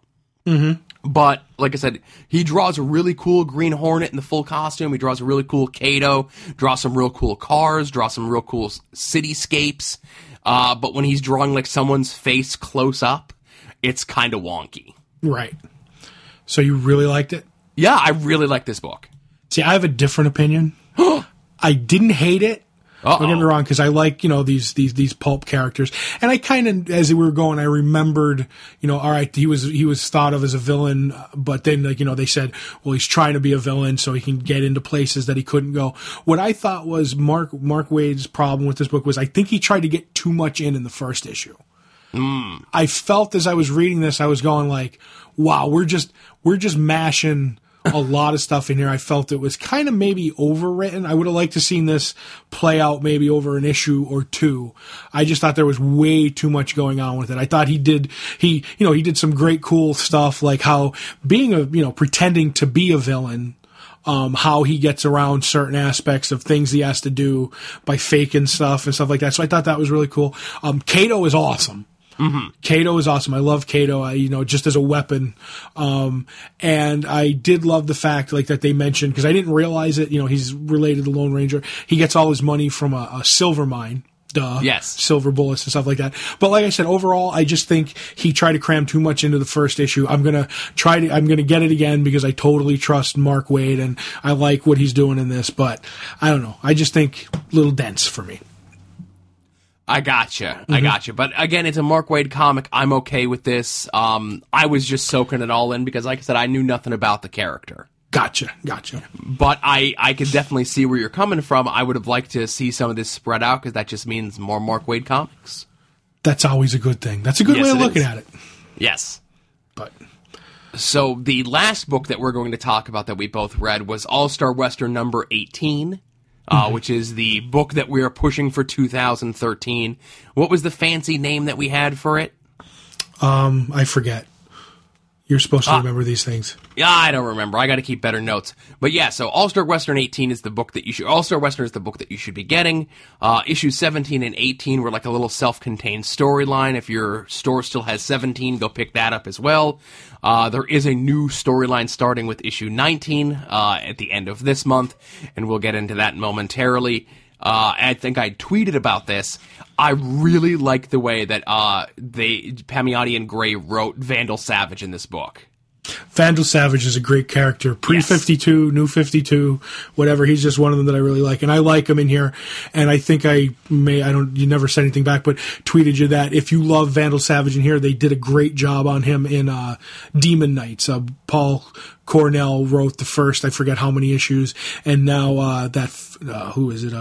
But, like I said, he draws a really cool Green Hornet in the full costume. He draws a really cool Kato, draws some real cool cars, draws some real cool cityscapes. But when he's drawing, like, someone's face close up, it's kind of wonky. Right. So you really liked it? Yeah, I really like this book. See, I have a different opinion. I didn't hate it. Don't get me wrong, because I like, these pulp characters. And I kind of, as we were going, I remembered, all right, he was thought of as a villain, but then, they said, well, he's trying to be a villain so he can get into places that he couldn't go. What I thought was Mark Waid's problem with this book was I think he tried to get too much in the first issue. I felt as I was reading this, I was going like, wow, we're just mashing a lot of stuff in here. I felt it was kind of maybe overwritten. I would have liked to seen this play out maybe over an issue or two. I just thought there was way too much going on with it. I thought he did some great cool stuff, like how being pretending to be a villain, how he gets around certain aspects of things he has to do by faking stuff and stuff like that. So I thought that was really cool. Kato is awesome. Kato is awesome. I love Kato, just as a weapon. And I did love the fact, like, that they mentioned, because I didn't realize it, he's related to Lone Ranger. He gets all his money from a silver mine. Yes. Silver bullets and stuff like that. But like I said, overall, I just think he tried to cram too much into the first issue. I'm gonna get it again because I totally trust Mark Waid and I like what he's doing in this, but I don't know. I just think a little dense for me. I gotcha. But again, it's a Mark Waid comic. I'm okay with this. I was just soaking it all in because, like I said, I knew nothing about the character. Gotcha. But I could definitely see where you're coming from. I would have liked to see some of this spread out because that just means more Mark Waid comics. That's always a good thing. That's a good way of looking at it. Yes. But so the last book that we're going to talk about that we both read was All-Star Western number 18. Which is the book that we are pushing for 2013. What was the fancy name that we had for it? I forget. You're supposed to remember these things. Yeah, I don't remember. I got to keep better notes. But yeah, so All-Star Western 18 is the book that you should... All-Star Western is the book that you should be getting. Issues 17 and 18 were like a little self-contained storyline. If your store still has 17, go pick that up as well. There is a new storyline starting with issue 19 at the end of this month, and we'll get into that momentarily. I think I tweeted about this. I really like the way that Palmiotti and Gray wrote Vandal Savage in this book. Vandal Savage is a great character. Pre-52, New 52, whatever. He's just one of them that I really like. And I like him in here. And I think you never said anything back, but tweeted you that if you love Vandal Savage in here, they did a great job on him in Demon Knights. Paul Cornell wrote the first, I forget how many issues. And now who is it?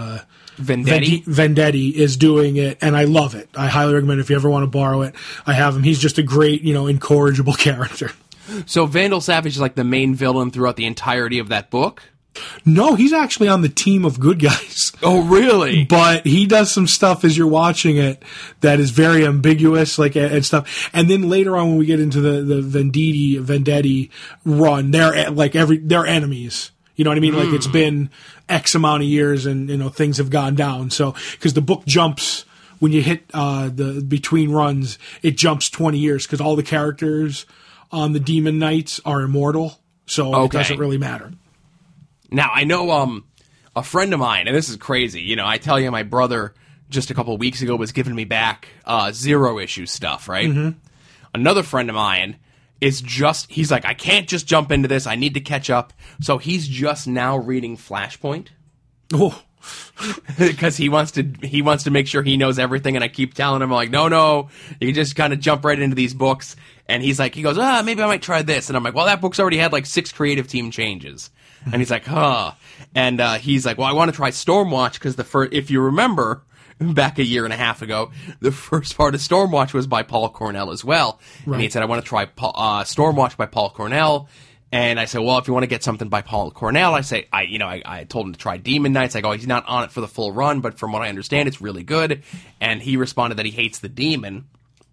Vendetti is doing it, and I love it. I highly recommend it if you ever want to borrow it. I have him. He's just a great, incorrigible character. So Vandal Savage is like the main villain throughout the entirety of that book? No, he's actually on the team of good guys. Oh, really? But he does some stuff as you're watching it that is very ambiguous, and stuff. And then later on, when we get into the Vendetti run, they're enemies. You know what I mean? Like, it's been X amount of years and, things have gone down. So, because the book jumps, when you hit the between runs, it jumps 20 years because all the characters on the Demon Knights are immortal. So It doesn't really matter. Now, I know a friend of mine, and this is crazy. I tell you, my brother just a couple of weeks ago was giving me back zero-issue stuff, right? Mm-hmm. Another friend of mine he's like, I can't just jump into this. I need to catch up. So he's just now reading Flashpoint. Oh, because he wants to make sure he knows everything, and I keep telling him, I'm like, no, you can just kind of jump right into these books. And he goes, maybe I might try this. And I'm like, well, that book's already had like 6 creative team changes. And he's like, And he's like, well, I want to try Stormwatch because if you remember, back a year and a half ago, the first part of Stormwatch was by Paul Cornell as well. Right. And he said, I want to try Stormwatch by Paul Cornell. And I said, well, if you want to get something by Paul Cornell, I told him to try Demon Knights. I go, he's not on it for the full run, but from what I understand, it's really good. And he responded that he hates the demon.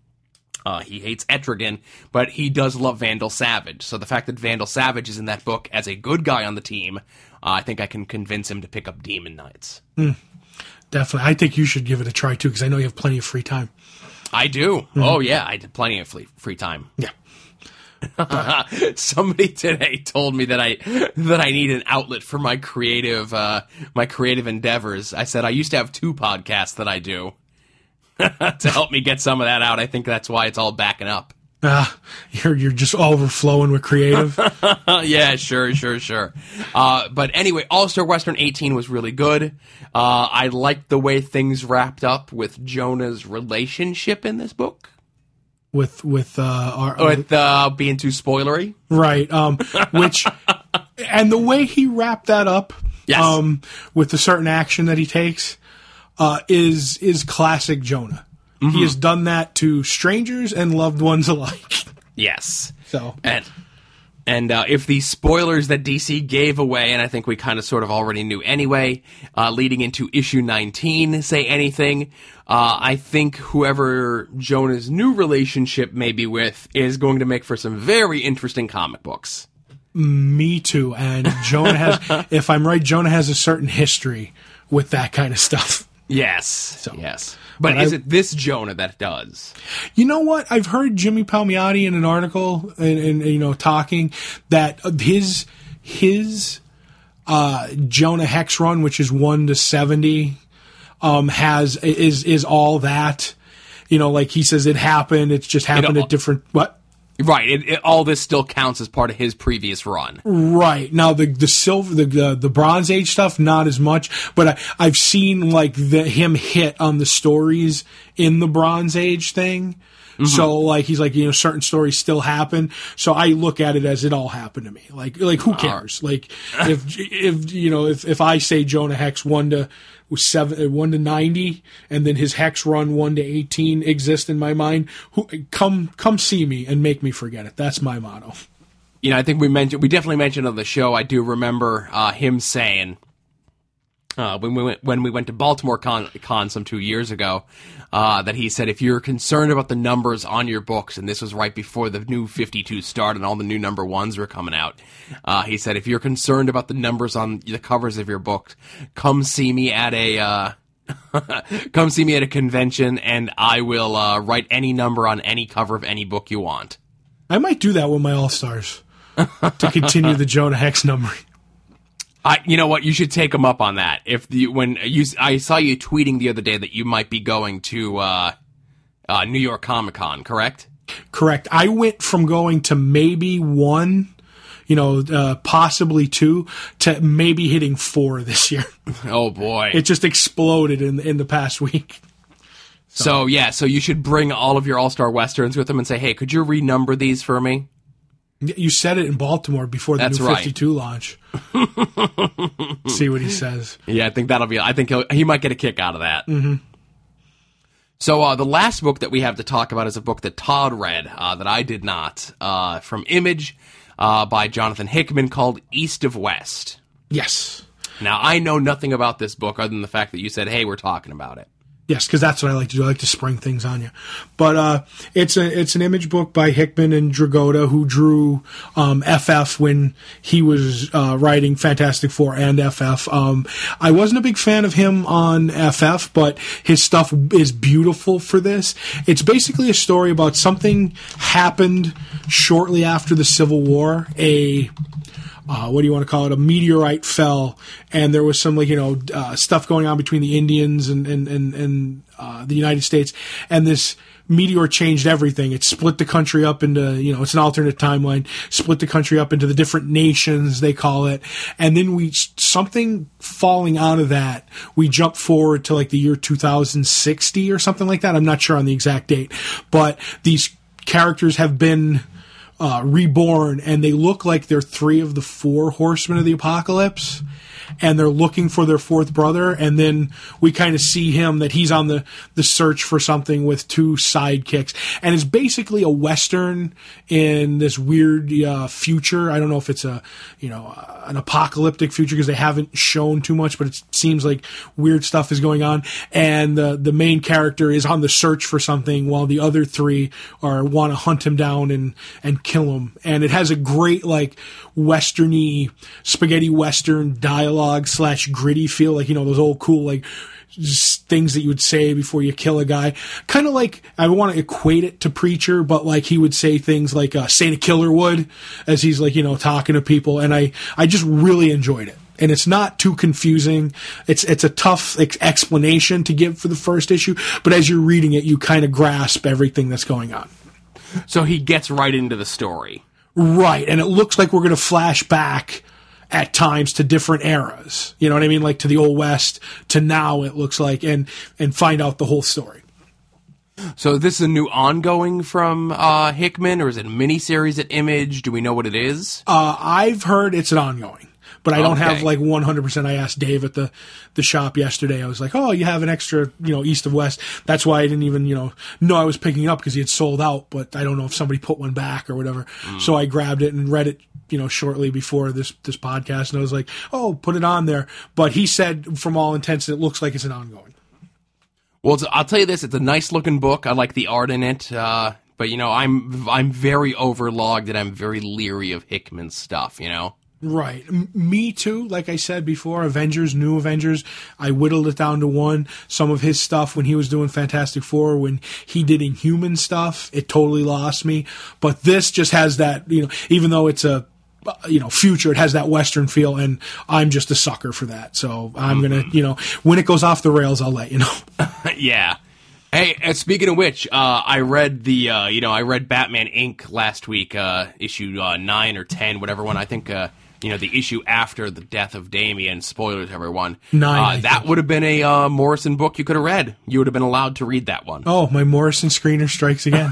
He hates Etrigan, but he does love Vandal Savage. So the fact that Vandal Savage is in that book as a good guy on the team, I think I can convince him to pick up Demon Knights. Definitely. I think you should give it a try, too, because I know you have plenty of free time. I do. Mm-hmm. Oh, yeah. I did plenty of free time. Yeah. Somebody today told me that I need an outlet for my creative endeavors. I said I used to have 2 podcasts that I do to help me get some of that out. I think that's why it's all backing up. You're just overflowing with creative. Yeah, sure. But anyway, All-Star Western 18 was really good. I liked the way things wrapped up with Jonah's relationship in this book. With being too spoilery, right? Which and the way he wrapped that up, yes. With a certain action that he takes, is classic Jonah. Mm-hmm. He has done that to strangers and loved ones alike. Yes. So and if the spoilers that DC gave away, and I think we kind of sort of already knew anyway, leading into issue 19, say anything, I think whoever Jonah's new relationship may be with is going to make for some very interesting comic books. Me too. And Jonah has, if I'm right, Jonah has a certain history with that kind of stuff. Yes. Yes. But is it this Jonah that does? You know what? I've heard Jimmy Palmiotti in an article and talking that his Jonah Hex run, which is 1 to 70, is all that. Like he says, it happened. It's just happened at different what. Right, all this still counts as part of his previous run. Right. Now the silver, the Bronze Age stuff, not as much, but I've seen him hit on the stories in the Bronze Age thing. Mm-hmm. So he's certain stories still happen. So I look at it as it all happened to me. Like who cares? If I say Jonah Hex 1 to 90, and then his Hex run 1 to 18 exist in my mind, come see me and make me forget it. That's my motto. I think we definitely mentioned on the show. I do remember him saying when we went to Baltimore Con some 2 years ago, that he said, if you're concerned about the numbers on your books, and this was right before the new 52 started and all the new number 1s were coming out, he said, if you're concerned about the numbers on the covers of your books, come see me at a convention, and I will write any number on any cover of any book you want. I might do that with my All-Stars to continue the Jonah Hex numbering. You know what? You should take him up on that. I saw you tweeting the other day that you might be going to New York Comic Con, correct? Correct. I went from going to maybe 1, possibly 2, to maybe hitting 4 this year. Oh boy! It just exploded in the past week. So you should bring all of your All-Star Westerns with them and say, hey, could you renumber these for me? You said it in Baltimore before the new 52 launch. See what he says. Yeah, I think I think he might get a kick out of that. Mm-hmm. So the last book that we have to talk about is a book that Todd read that I did not, from Image by Jonathan Hickman, called East of West. Yes. Now, I know nothing about this book other than the fact that you said, hey, we're talking about it. Yes, because that's what I like to do. I like to spring things on you. But it's an Image book by Hickman and Dragotta, who drew FF when he was writing Fantastic Four and FF. I wasn't a big fan of him on FF, but his stuff is beautiful for this. It's basically a story about something happened shortly after the Civil War. A what do you want to call it? A meteorite fell, and there was some stuff going on between the Indians and the United States, and this meteor changed everything. It split the country up into, it's an alternate timeline, split the country up into the different nations, they call it. And then something falling out of that, we jump forward to like the year 2060 or something like that. I'm not sure on the exact date, but these characters have been reborn, and they look like they're 3 of the 4 horsemen of the apocalypse. And they're looking for their 4th brother, and then we kind of see him that he's on the search for something with 2 sidekicks, and it's basically a Western in this weird future. I don't know if it's an apocalyptic future because they haven't shown too much, but it seems like weird stuff is going on, and the main character is on the search for something while the other 3 want to hunt him down and kill him. And it has a great like westerny spaghetti western dialogue / gritty feel, like those old cool like just things that you would say before you kill a guy, kind of like, I want to equate it to Preacher, but like he would say things like Saint a Killer would as he's like talking to people, and I just really enjoyed it. And it's not too confusing. It's a tough explanation to give for the first issue, but as you're reading it, you kind of grasp everything that's going on. So he gets right into the story. Right, and it looks like we're going to flash back at times to different eras. You know what I mean? Like to the Old West to now, it looks like, and find out the whole story. So this is a new ongoing from Hickman, or is it a miniseries at Image? Do we know what it is? I've heard it's an ongoing, but I don't have like 100%. I asked Dave at the shop yesterday. I was like, "Oh, you have an extra, East of West." That's why I didn't even, know I was picking it up because he had sold out. But I don't know if somebody put one back or whatever. So I grabbed it and read it, shortly before this podcast, and I was like, "Oh, put it on there." But he said, from all intents, it looks like it's an ongoing. Well, I'll tell you this: it's a nice looking book. I like the art in it. But I'm very overlogged, and I'm very leery of Hickman's stuff. Right. Me too. Like I said before, New Avengers, I whittled it down to 1. Some of his stuff when he was doing Fantastic Four, when he did Inhuman stuff, it totally lost me. But this just has that, even though it's a, future, it has that Western feel, and I'm just a sucker for that. So I'm going to, when it goes off the rails, I'll let you know. Yeah. Hey, speaking of which, I read I read Batman Inc. last week, issue 9 or 10, whatever one. I think, the issue after the death of Damian. Spoilers, everyone. 9. That would have been a Morrison book you could have read. You would have been allowed to read that one. Oh, my Morrison screener strikes again.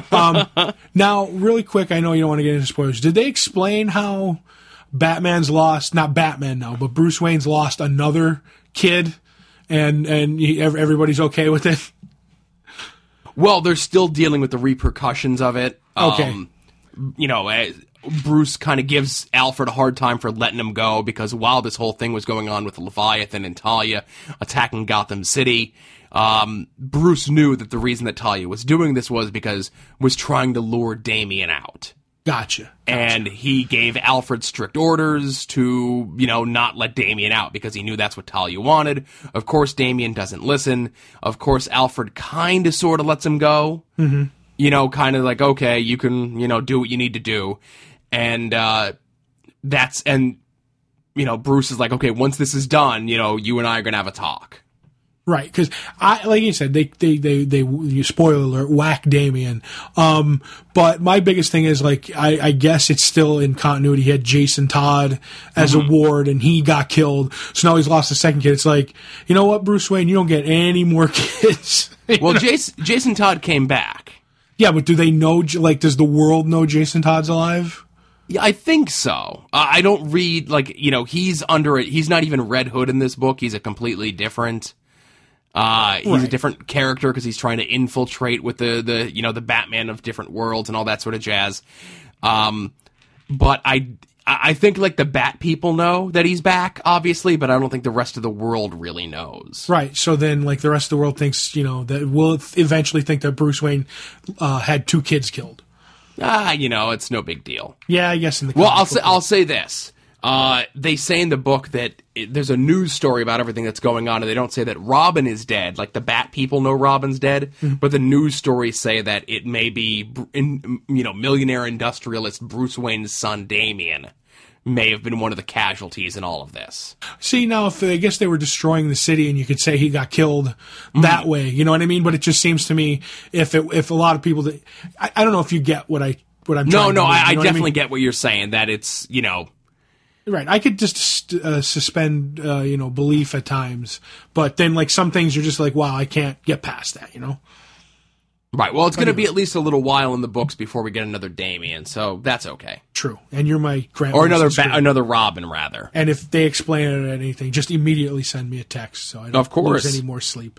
Now, really quick, I know you don't want to get into spoilers. Did they explain how Batman's lost, not Batman now, but Bruce Wayne's lost another kid, and everybody's okay with it? Well, they're still dealing with the repercussions of it. Okay. Bruce kind of gives Alfred a hard time for letting him go, because while this whole thing was going on with Leviathan and Talia attacking Gotham City, Bruce knew that the reason that Talia was doing this was trying to lure Damian out. Gotcha. And he gave Alfred strict orders to, not let Damian out, because he knew that's what Talia wanted. Of course, Damian doesn't listen. Of course, Alfred kind of sort of lets him go. Mm-hmm. Kind of like, okay, you can, do what you need to do. And Bruce is like, okay, once this is done, you and I are going to have a talk. Right, because like you said, they you spoiler alert, whack Damian. But my biggest thing is, like, I guess it's still in continuity. He had Jason Todd as a ward, and he got killed. So now he's lost a second kid. It's like, you know what, Bruce Wayne, you don't get any more kids. Well, Jason Todd came back. Yeah, but do they know? Like, does the world know Jason Todd's alive? Yeah, I think so. I don't read, he's under it. He's not even Red Hood in this book. He's a completely different. He's a different character because he's trying to infiltrate with the Batman of different worlds and all that sort of jazz. But I think like the Bat people know that he's back, obviously, but I don't think the rest of the world really knows. Right. So then, like, the rest of the world thinks, that we'll eventually think that Bruce Wayne had 2 kids killed. It's no big deal. Yeah, I guess in the I'll say this. They say in the book that there's a news story about everything that's going on, and they don't say that Robin is dead. Like, the Bat people know Robin's dead, but the news stories say that it may be, millionaire industrialist Bruce Wayne's son, Damian, may have been one of the casualties in all of this. See, now, if I guess they were destroying the city and you could say he got killed that way, you know what I mean? But it just seems to me if a lot of people that I don't know if you get what I'm trying to do. No, I you know definitely what I mean? get what you're saying, that it's, Right. I could just suspend belief at times, but then like some things you're just like, wow, I can't get past that, Right. Well, it's going to be at least a little while in the books before we get another Damien, so that's okay. True. And you're my grandma. Or another Robin, rather. And if they explain it or anything, just immediately send me a text so I don't lose any more sleep.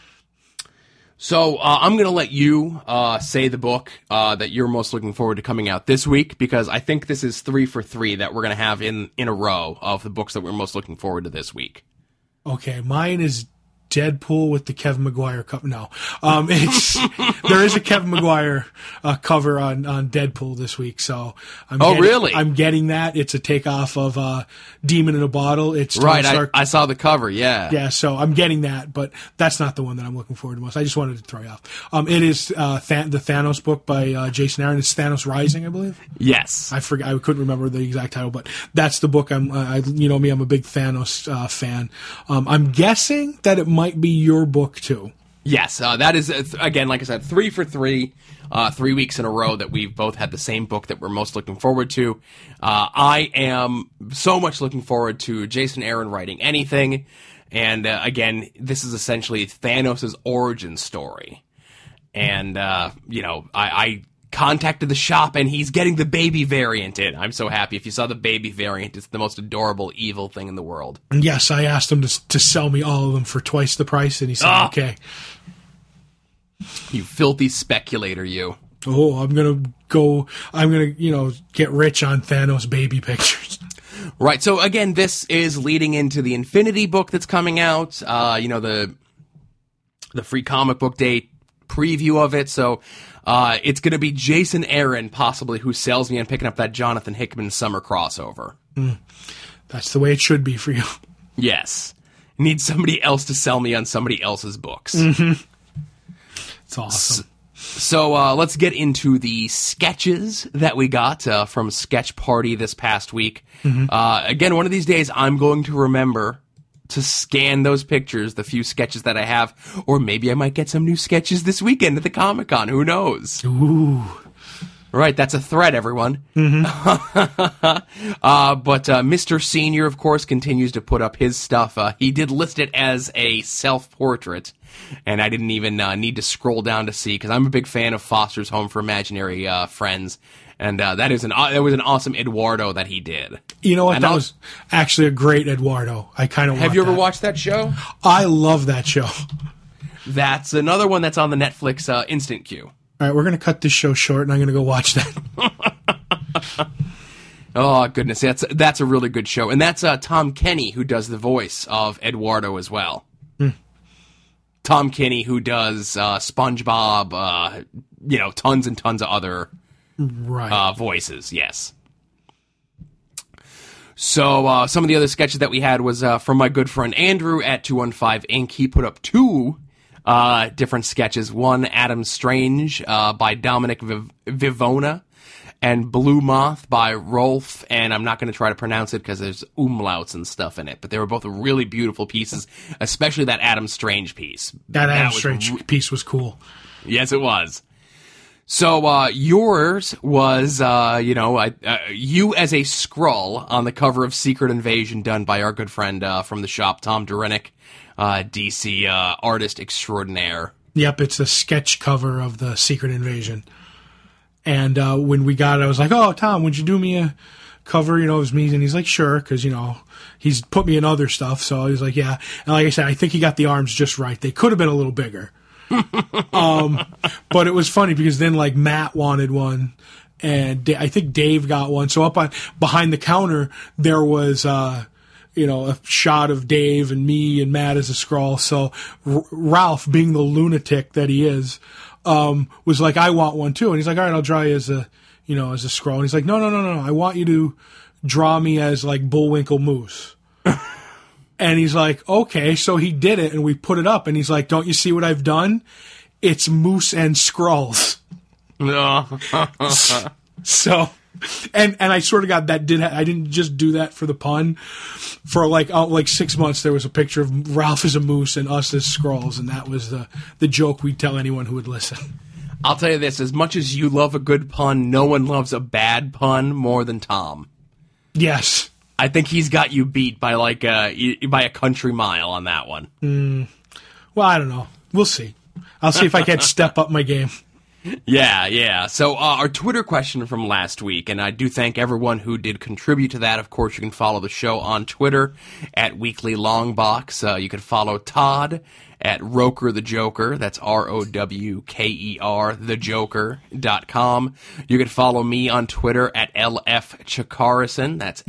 So I'm going to let you say the book that you're most looking forward to coming out this week, because I think this is 3 for 3 that we're going to have in a row of the books that we're most looking forward to this week. Okay, mine is Deadpool with the Kevin Maguire cover. No, there is a Kevin Maguire cover on Deadpool this week. So really? I'm getting that. It's a takeoff of Demon in a Bottle. It's Tony right. Stark. I saw the cover. Yeah. Yeah. So I'm getting that, but that's not the one that I'm looking forward to most. I just wanted to throw you off. It is the Thanos book by Jason Aaron. It's Thanos Rising, I believe. Yes. I forgot. I couldn't remember the exact title, but that's the book. I'm a big Thanos fan. I'm guessing that it might be your book too. Yes, that is, again, like I said, 3 for 3, 3 weeks in a row that we've both had the same book that we're most looking forward to. I am so much looking forward to Jason Aaron writing anything, and again, this is essentially Thanos' origin story. And, I contacted the shop, and he's getting the baby variant in. I'm so happy. If you saw the baby variant, it's the most adorable, evil thing in the world. And yes, I asked him to sell me all of them for twice the price, and he said, okay. You filthy speculator, you. Oh, I'm going to get rich on Thanos baby pictures. Right, so again, this is leading into the Infinity book that's coming out, the free comic book day preview of it, so it's going to be Jason Aaron, possibly, who sells me on picking up that Jonathan Hickman summer crossover. That's the way it should be for you. Yes. Need somebody else to sell me on somebody else's books. Mm-hmm. It's awesome. So let's get into the sketches that we got from Sketch Party this past week. Mm-hmm. Again, one of these days, I'm going to remember to scan those pictures, the few sketches that I have, or maybe I might get some new sketches this weekend at the Comic-Con. Who knows? Ooh. Right, that's a threat, everyone. Mm-hmm. But Mr. Senior, of course, continues to put up his stuff. He did list it as a self-portrait, and I didn't even need to scroll down to see, because I'm a big fan of Foster's Home for Imaginary Friends, and that was an awesome Eduardo that he did. You know what? That was actually a great Eduardo. I kind of Have you ever watched that show? I love that show. That's another one that's on the Netflix Instant Queue. All right, we're going to cut this show short, and I'm going to go watch that. Oh, goodness. That's a really good show. And that's Tom Kenny, who does the voice of Eduardo as well. Tom Kenny, who does SpongeBob, tons and tons of other voices, yes. So some of the other sketches that we had was from my good friend Andrew at 215 Inc. He put up 2 different sketches. One, Adam Strange by Dominic Vivona, and Blue Moth by Rolf, and I'm not going to try to pronounce it because there's umlauts and stuff in it, but they were both really beautiful pieces, especially that Adam Strange piece. That Adam Strange piece was cool. Yes, it was. So yours was, you as a Skrull on the cover of Secret Invasion, done by our good friend from the shop, Tom Derenick, DC artist extraordinaire. Yep, it's a sketch cover of the Secret Invasion. And when we got it, I was like, oh, Tom, would you do me a cover? It was me. And he's like, sure, because, he's put me in other stuff. So I was like, yeah. And like I said, I think he got the arms just right. They could have been a little bigger. But it was funny because then like Matt wanted one, and I think Dave got one. So behind the counter there was a shot of Dave and me and Matt as a Skrull. So Ralph, being the lunatic that he is, was like, I want one too. And he's like, all right, I'll draw you as a Skrull. And he's like, no, I want you to draw me as like Bullwinkle Moose. And he's like, okay. So he did it, and we put it up, and he's like, don't you see what I've done? It's Moose and Skrulls. No. So And I sort of got that. I didn't just do that for the pun. For like 6 months, there was a picture of Ralph as a moose and us as Skrulls, and that was the joke we'd tell anyone who would listen. I'll tell you this: as much as you love a good pun, no one loves a bad pun more than Tom. Yes, I think he's got you beat by by a country mile on that one. Well, I don't know. We'll see. I'll see if I can step up my game. Yeah. So our Twitter question from last week, and I do thank everyone who did contribute to that. Of course, you can follow the show on Twitter at Weekly Longbox. You can follow Todd at Roker the Joker. That's ROWKER thejoker.com. You can follow me on Twitter at LF Chikarison. That's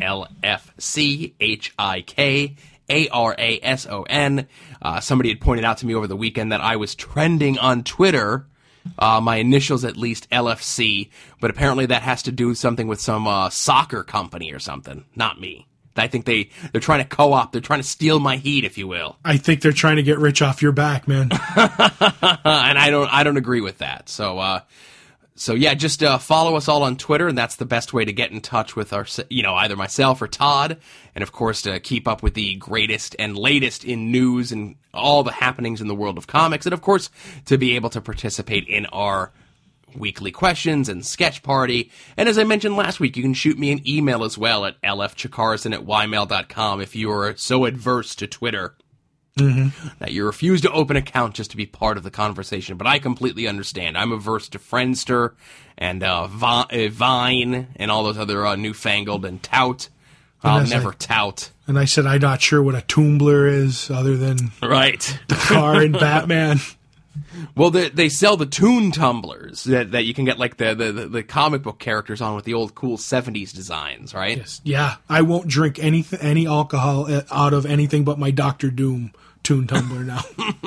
LFCHIKARASON. Somebody had pointed out to me over the weekend that I was trending on Twitter. My initials, at least, LFC, but apparently that has to do something with some soccer company or something. Not me. I think they're trying to co-op. They're trying to steal my heat, if you will. I think they're trying to get rich off your back, man. And I don't agree with that. So yeah, just follow us all on Twitter, and that's the best way to get in touch with either myself or Todd, and of course to keep up with the greatest and latest in news and all the happenings in the world of comics, and of course to be able to participate in our weekly questions and sketch party. And as I mentioned last week, you can shoot me an email as well at lfchikarison@ymail.com if you are so adverse to Twitter. That you refuse to open an account just to be part of the conversation. But I completely understand. I'm averse to Friendster and Vine and all those other newfangled and tout. I'll never tout. And I said I'm not sure what a Tumblr is other than right the car in Batman. Well, they sell the Toon tumblers that you can get like the comic book characters on with the old cool 70s designs, right? Yes. Yeah, I won't drink any alcohol out of anything but my Dr. Doom Toon tumbler now.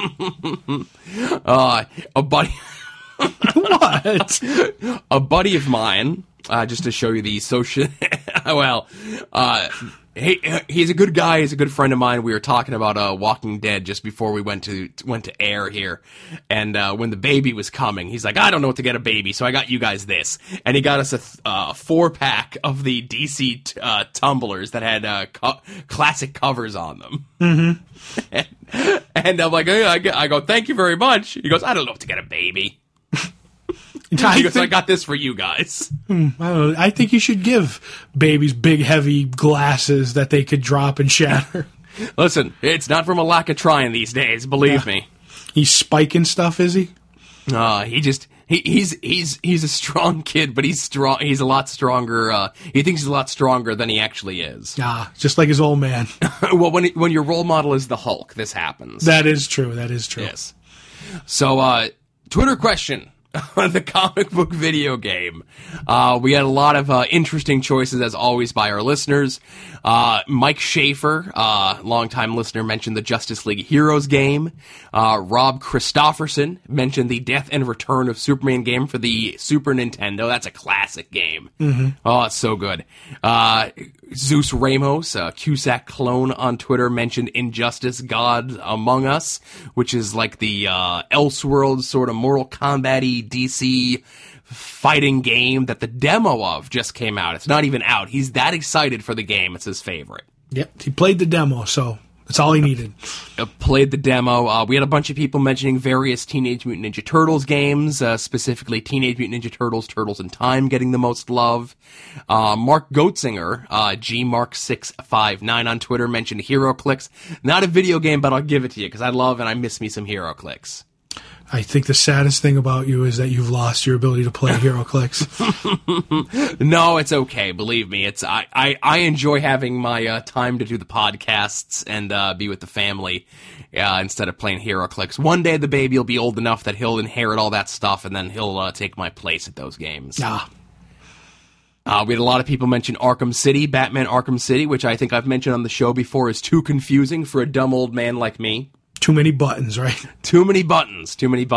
A buddy. What? A buddy of mine, just to show you the social. Well, he's a good guy. He's a good friend of mine. We were talking about Walking Dead just before we went to air here, and when the baby was coming, he's like, I don't know what to get a baby, so I got you guys this, and he got us a 4-pack of the DC tumblers that had classic covers on them. And I'm like, hey, I go, thank you very much. He goes, I don't know what to get a baby. He goes, I got this for you guys. I don't know. I think you should give babies big, heavy glasses that they could drop and shatter. Listen, it's not from a lack of trying these days, believe me. He's spiking stuff, is he? He's a strong kid, but he's strong. He's a lot stronger. He thinks he's a lot stronger than he actually is. Just like his old man. Well, when your role model is the Hulk, this happens. That is true. Yes. So, Twitter question. The comic book video game. We had a lot of interesting choices, as always, by our listeners. Mike Schaefer, longtime listener, mentioned the Justice League Heroes game. Rob Christofferson mentioned the Death and Return of Superman game for the Super Nintendo. That's a classic game. Oh, it's so good. Zeus Ramos, Cusack clone on Twitter, mentioned Injustice God Among Us, which is like the Elseworlds sort of Mortal Kombat-y DC fighting game that the demo of just came out. It's not even out. He's that excited for the game. It's his favorite. Yep, he played the demo, so that's all he needed. Played the demo. We had a bunch of people mentioning various Teenage Mutant Ninja Turtles games, specifically Teenage Mutant Ninja Turtles, Turtles in Time getting the most love. Mark Goetzinger, GMark659 on Twitter, mentioned HeroClix. Not a video game, but I'll give it to you because I love and I miss me some HeroClix. I think the saddest thing about you is that you've lost your ability to play HeroClix. No, it's okay. Believe me, I enjoy having my time to do the podcasts and be with the family instead of playing HeroClix. One day the baby will be old enough that he'll inherit all that stuff, and then he'll take my place at those games. We had a lot of people mention Arkham City, Batman Arkham City, which I think I've mentioned on the show before is too confusing for a dumb old man like me. Too many buttons, right? Too many buttons.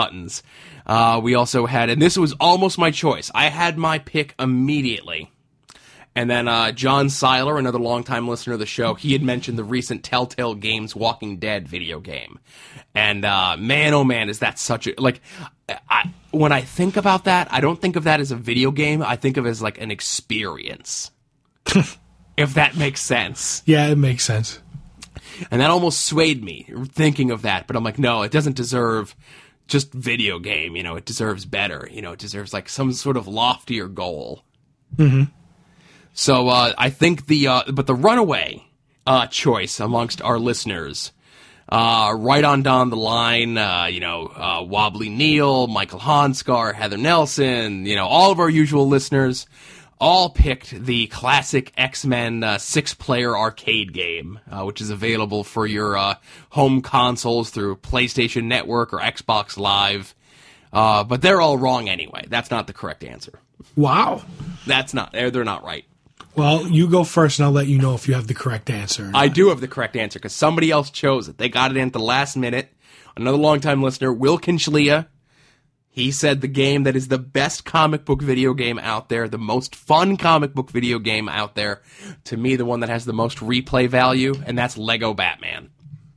We also had, and this was almost my choice. I had my pick immediately. And then John Seiler, another longtime listener of the show, he had mentioned the recent Telltale Games Walking Dead video game. And man, oh man, is that such a, like, when I think about that, I don't think of that as a video game. I think of it as like an experience. If that makes sense. Yeah, it makes sense. And that almost swayed me thinking of that. But I'm like, no, it doesn't deserve just video game. It deserves better. It deserves like some sort of loftier goal. Mm-hmm. So I think but the runaway choice amongst our listeners, right on down the line, Wobbly Neil, Michael Hanskar, Heather Nelson, all of our usual listeners, all picked the classic X-Men 6-player arcade game, which is available for your home consoles through PlayStation Network or Xbox Live. But they're all wrong anyway. That's not the correct answer. Wow. They're not right. Well, you go first, and I'll let you know if you have the correct answer. I do have the correct answer, because somebody else chose it. They got it in at the last minute. Another longtime listener, Will Kinchlia, he said the game that is the best comic book video game out there, the most fun comic book video game out there, to me, the one that has the most replay value, and that's Lego Batman.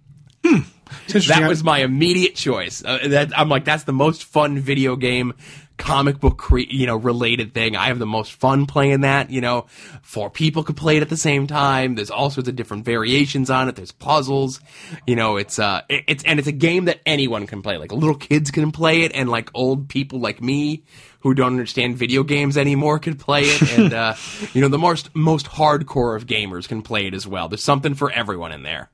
That was my immediate choice. I'm like, that's the most fun video game, comic book, related thing. I have the most fun playing that. 4 people could play it at the same time. There's all sorts of different variations on it. There's puzzles. It's a game that anyone can play. Like little kids can play it, and like old people like me who don't understand video games anymore can play it. And the most hardcore of gamers can play it as well. There's something for everyone in there.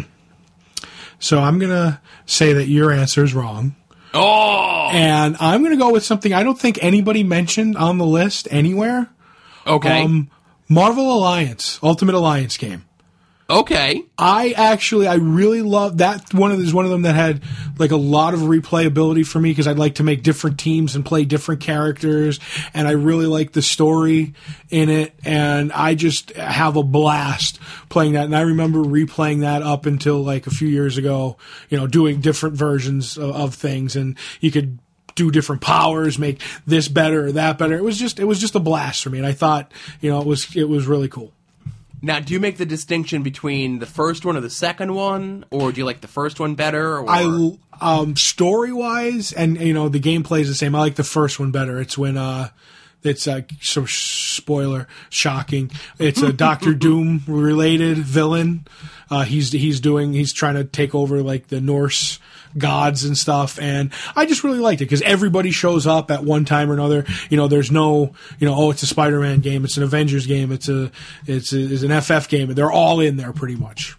So I'm going to say that your answer is wrong. Oh! And I'm going to go with something I don't think anybody mentioned on the list anywhere. Okay. Marvel Alliance, Ultimate Alliance game. Okay. I really love that. Is one of them that had like a lot of replayability for me, because I'd like to make different teams and play different characters, and I really like the story in it, and I just have a blast playing that. And I remember replaying that up until like a few years ago, doing different versions of things, and you could do different powers, make this better or that better. It was just a blast for me, and I thought, it was really cool. Now, do you make the distinction between the first one or the second one, or do you like the first one better? Or? Story-wise, and the gameplay is the same. I like the first one better. It's when it's so spoiler, shocking. It's a Doctor Doom related villain. He's trying to take over like the Norse gods and stuff, and I just really liked it because everybody shows up at one time or another. There's no, it's a Spider-Man game, it's an Avengers game, it's an FF game. They're all in there pretty much.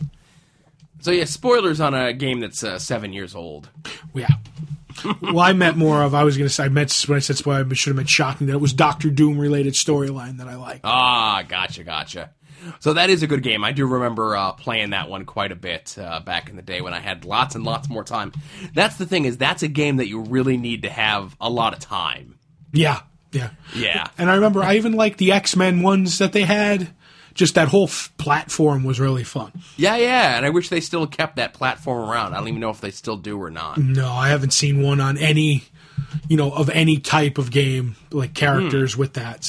So yeah, spoilers on a game that's 7 years old. Yeah. Well, I meant more of, when I said spoiler, I should have meant shocking, that it was Doctor Doom related storyline that I like. Ah, gotcha. So that is a good game. I do remember playing that one quite a bit back in the day when I had lots and lots more time. That's the thing, is that's a game that you really need to have a lot of time. Yeah. And I remember I even liked the X-Men ones that they had. Just that whole platform was really fun. Yeah, and I wish they still kept that platform around. I don't even know if they still do or not. No, I haven't seen one on any, of any type of game, like characters with that,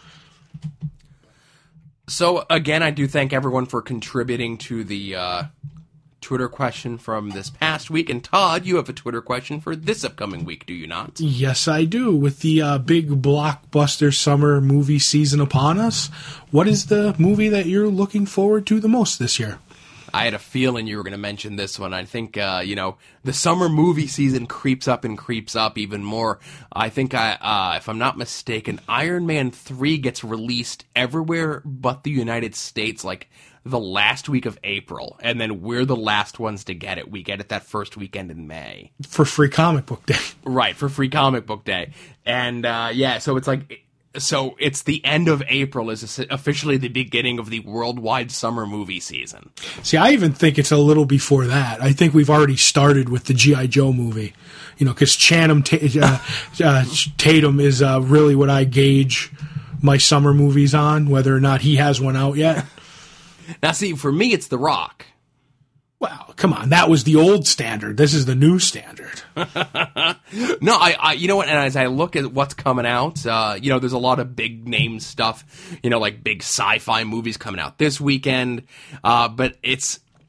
So, again, I do thank everyone for contributing to the Twitter question from this past week. And, Todd, you have a Twitter question for this upcoming week, do you not? Yes, I do. With the big blockbuster summer movie season upon us, what is the movie that you're looking forward to the most this year? I had a feeling you were going to mention this one. I think, the summer movie season creeps up even more. I think, if I'm not mistaken, Iron Man 3 gets released everywhere but the United States, like, the last week of April. And then we're the last ones to get it. We get it that first weekend in May. For Free Comic Book Day. Right, for Free Comic Book Day. And, so it's like... So it's the end of April is officially the beginning of the worldwide summer movie season. See, I even think it's a little before that. I think we've already started with the G.I. Joe movie. Because Channing Tatum is really what I gauge my summer movies on, whether or not he has one out yet. Now, see, for me, it's The Rock. Well, come on. That was the old standard. This is the new standard. No, I you know what? And as I look at what's coming out, there's a lot of big name stuff, like big sci-fi movies coming out this weekend. But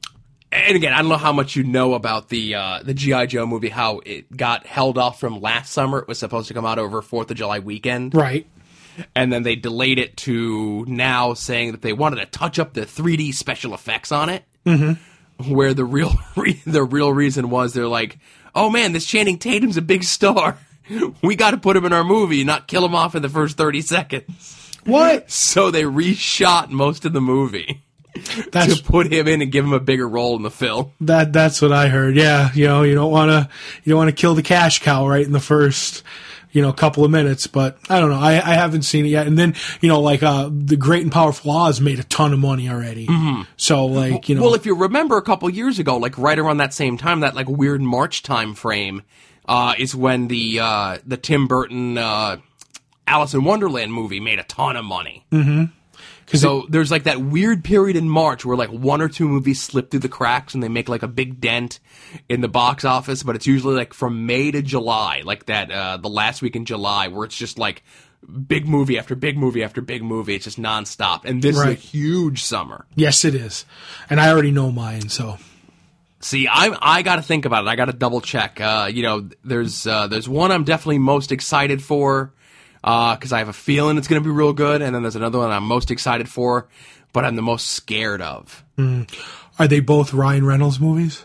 And again, I don't know how much you know about the G.I. Joe movie, how it got held off from last summer. It was supposed to come out over 4th of July weekend. Right. And then they delayed it to now, saying that they wanted to touch up the 3D special effects on it. Mm-hmm. Where the real reason was they're like, oh man, this Channing Tatum's a big star. We got to put him in our movie, not kill him off in the first 30 seconds. What? So they reshot most of the movie. To put him in and give him a bigger role in the film. That's what I heard. Yeah, you don't want to kill the cash cow right in the first couple of minutes. But I don't know. I haven't seen it yet. And then the Great and Powerful Oz made a ton of money already. Mm-hmm. So well, if you remember a couple years ago, right around that same time, that weird March time frame, is when the Tim Burton Alice in Wonderland movie made a ton of money. Mm-hmm. So there's that weird period in March where one or two movies slip through the cracks and they make a big dent in the box office, but it's usually from May to July, the last week in July, where it's just big movie after big movie after big movie. It's just nonstop. And this is a huge summer. Yes, it is. And I already know mine, so. See, I got to think about it. I got to double check. There's one I'm definitely most excited for. Because I have a feeling it's going to be real good, and then there's another one I'm most excited for, but I'm the most scared of. Are they both Ryan Reynolds movies?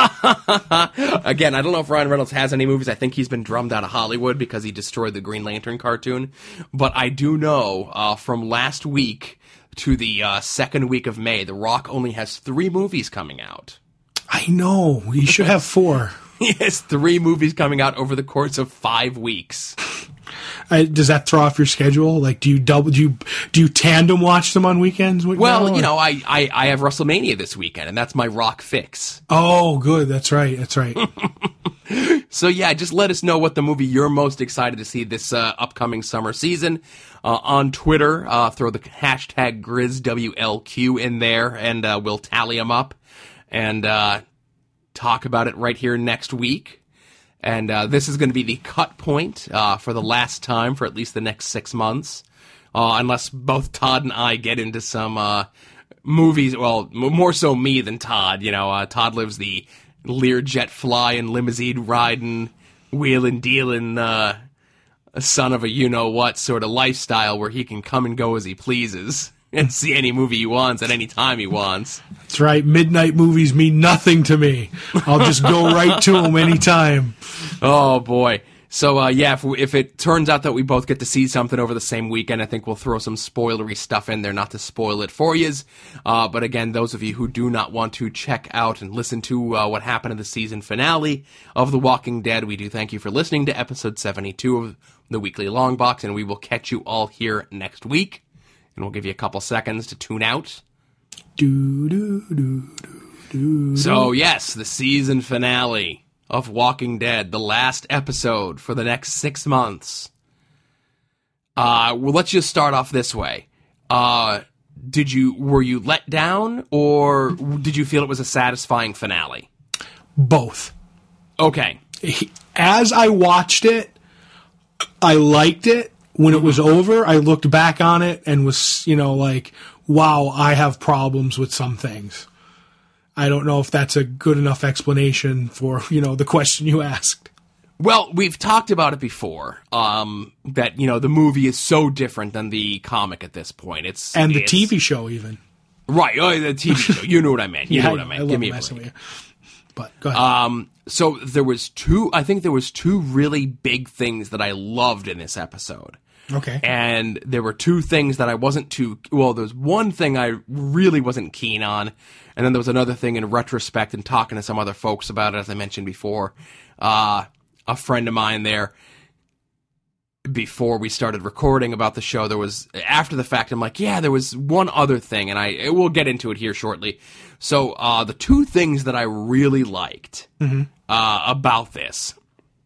Again, I don't know if Ryan Reynolds has any movies. I think he's been drummed out of Hollywood because he destroyed the Green Lantern cartoon. But I do know from last week to the second week of May, The Rock only has 3 movies coming out. I know. He should have 4. He has 3 movies coming out over the course of 5 weeks. Does that throw off your schedule? Do you tandem watch them on weekends? Well, I have WrestleMania this weekend, and that's my Rock fix. Oh, good. That's right. So yeah, just let us know what the movie you're most excited to see this upcoming summer season. On Twitter, throw the hashtag GrizzWLQ in there, and we'll tally them up and talk about it right here next week. And this is going to be the cut point for the last time for at least the next 6 months, unless both Todd and I get into some movies. Well, more so me than Todd. Todd lives the Learjet flying, limousine riding, wheeling dealing, son of a you-know-what sort of lifestyle where he can come and go as he pleases and see any movie he wants at any time he wants. That's right. Midnight movies mean nothing to me. I'll just go right to them anytime. Oh, boy. So, if it turns out that we both get to see something over the same weekend, I think we'll throw some spoilery stuff in there, not to spoil it for yous. But again, those of you who do not want to check out and listen to what happened in the season finale of The Walking Dead, we do thank you for listening to episode 72 of the Weekly Long Box, and we will catch you all here next week. And we'll give you a couple seconds to tune out. So, yes, the season finale of Walking Dead, the last episode for the next 6 months. Well, let's just start off this way. Were you let down, or did you feel it was a satisfying finale? Both. Okay. As I watched it, I liked it. When it was over, I looked back on it and was, wow, I have problems with some things. I don't know if that's a good enough explanation for, the question you asked. Well, we've talked about it before, that, the movie is so different than the comic at this point. It's TV show even. Right, the TV show. You know what I meant. Give me a break. But go ahead. So there was two really big things that I loved in this episode. Okay. And there were 2 things that I wasn't there's one thing I really wasn't keen on, and then there was another thing in retrospect and talking to some other folks about it, as I mentioned before. A friend of mine there, before we started recording about the show, there was, after the fact, I'm like, yeah, there was one other thing, and we'll get into it here shortly. So, the 2 things that I really liked about this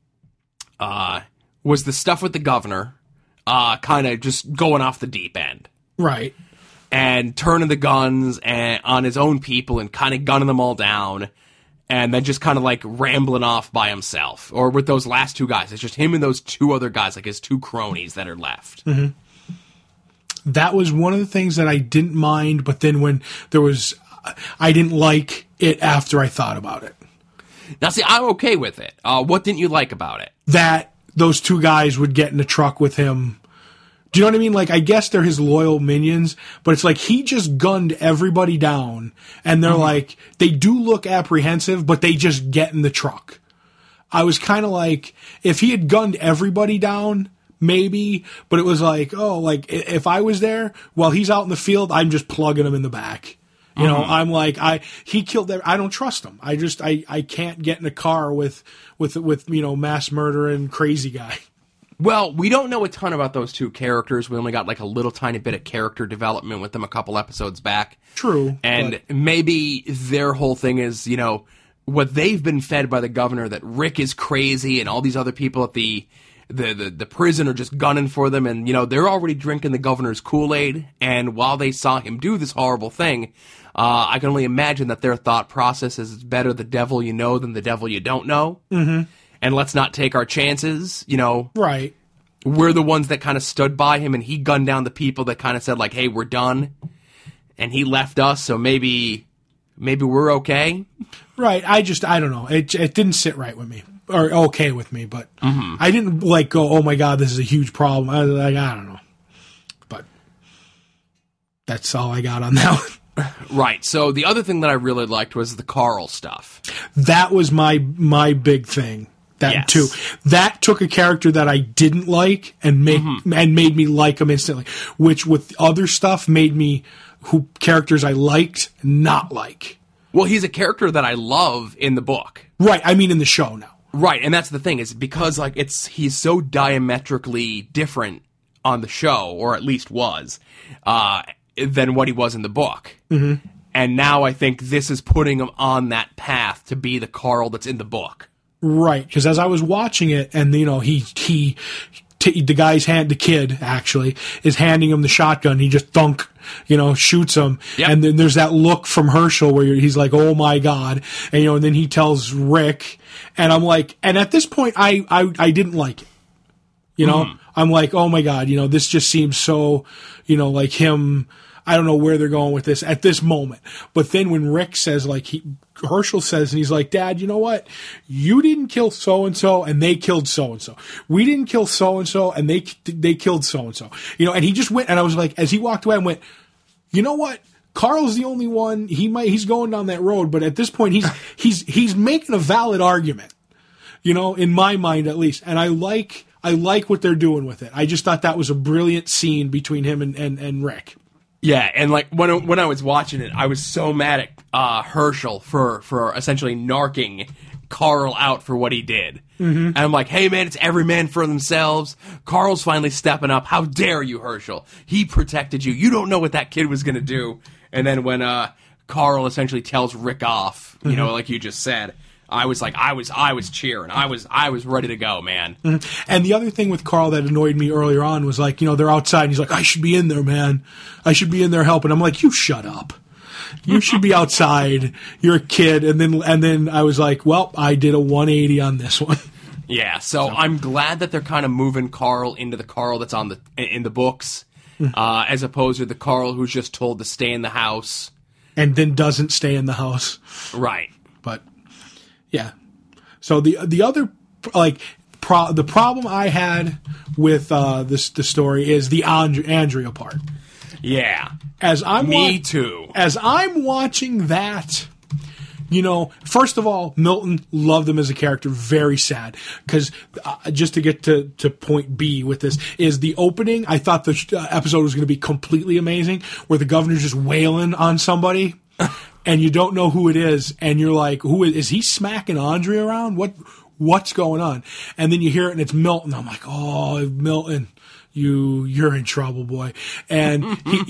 was the stuff with the governor, kind of just going off the deep end. Right. And turning the guns on his own people and kind of gunning them all down, and then just kind of rambling off by himself. Or with those last 2 guys. It's just him and those 2 other guys, his 2 cronies that are left. Mm-hmm. That was one of the things that I didn't mind, but then when there was... I didn't like it after I thought about it. Now, see, I'm okay with it. What didn't you like about it? That those two guys would get in a truck with him. Do you know what I mean? Like, I guess they're his loyal minions, but it's like he just gunned everybody down, and they're like, they do look apprehensive, but they just get in the truck. I was kind of like, if he had gunned everybody down, maybe, but it was like, oh, like, if I was there while he's out in the field, I'm just plugging him in the back. You know, I'm like, he killed I don't trust him. I can't get in a car with, you know, mass murdering crazy guy. Well, we don't know a ton about those two characters. We only got like a little tiny bit of character development with them a couple episodes back. True. And maybe their whole thing is, you know, what they've been fed by the governor, that Rick is crazy and all these other people at the prison are just gunning for them. And, you know, they're already drinking the governor's Kool-Aid. And while they saw him do this horrible thing, I can only imagine that their thought process is, it's better the devil you know than the devil you don't know. Mm-hmm. And let's not take our chances, you know. Right. We're the ones that kind of stood by him, and he gunned down the people that kind of said, like, hey, we're done. And he left us, so maybe we're okay. Right. I don't know. It didn't sit right with me, or okay with me, but I didn't, like, go, oh, my God, this is a huge problem. I was like, I don't know. But that's all I got on that one. Right. So the other thing that I really liked was the Carl stuff. That was my big thing. That too. That took a character that I didn't like and made me like him instantly. Which with other stuff made me characters I liked not like. Well, he's a character that I love in the book. Right. I mean in the show now. Right, and that's the thing, is because like he's so diametrically different on the show, or at least was, than what he was in the book. Mm-hmm. And now I think this is putting him on that path to be the Carl that's in the book. Right, because as I was watching it, and you know, the kid actually is handing him the shotgun. He just thunk, you know, shoots him, and then there's that look from Herschel where he's like, "Oh my God!" And you know, and then he tells Rick, and I'm like, and at this point, I didn't like it. You know, I'm like, "Oh my God!" You know, this just seems so, you know, like him. I don't know where they're going with this at this moment. But then when Rick says, like, Herschel says, and he's like, Dad, you know what? You didn't kill so-and-so, and they killed so-and-so. We didn't kill so-and-so, and they killed so-and-so. You know, and he just went, and I was like, as he walked away, I went, you know what? Carl's the only one. He's going down that road, but at this point, he's making a valid argument. You know, in my mind at least. And I like what they're doing with it. I just thought that was a brilliant scene between him and Rick. Yeah, and like when I was watching it, I was so mad at Herschel for essentially narking Carl out for what he did. Mm-hmm. And I'm like, hey man, it's every man for themselves. Carl's finally stepping up. How dare you, Herschel? He protected you. You don't know what that kid was going to do. And then when Carl essentially tells Rick off, you know, like you just said, I was like, I was cheering. I was ready to go, man. Mm-hmm. And the other thing with Carl that annoyed me earlier on was like, you know, they're outside and he's like, I should be in there, man. I should be in there helping. I'm like, you shut up. You should be outside. You're a kid. And then I was like, well, I did a 180 on this one. Yeah. So I'm glad that they're kind of moving Carl into the Carl that's in the books, as opposed to the Carl who's just told to stay in the house and then doesn't stay in the house. Right. But yeah. So the other, like, the problem I had with the story is the Andrea part. Yeah. Me too. As I'm watching that, you know, first of all, Milton, loved him as a character, very sad. Because just to get to point B with this, is the opening, I thought the episode was going to be completely amazing, where the governor's just wailing on somebody. And you don't know who it is, and you're like, "Who is he smacking Andrea around? What's going on?" And then you hear it, and it's Milton. I'm like, "Oh, Milton, you're in trouble, boy." And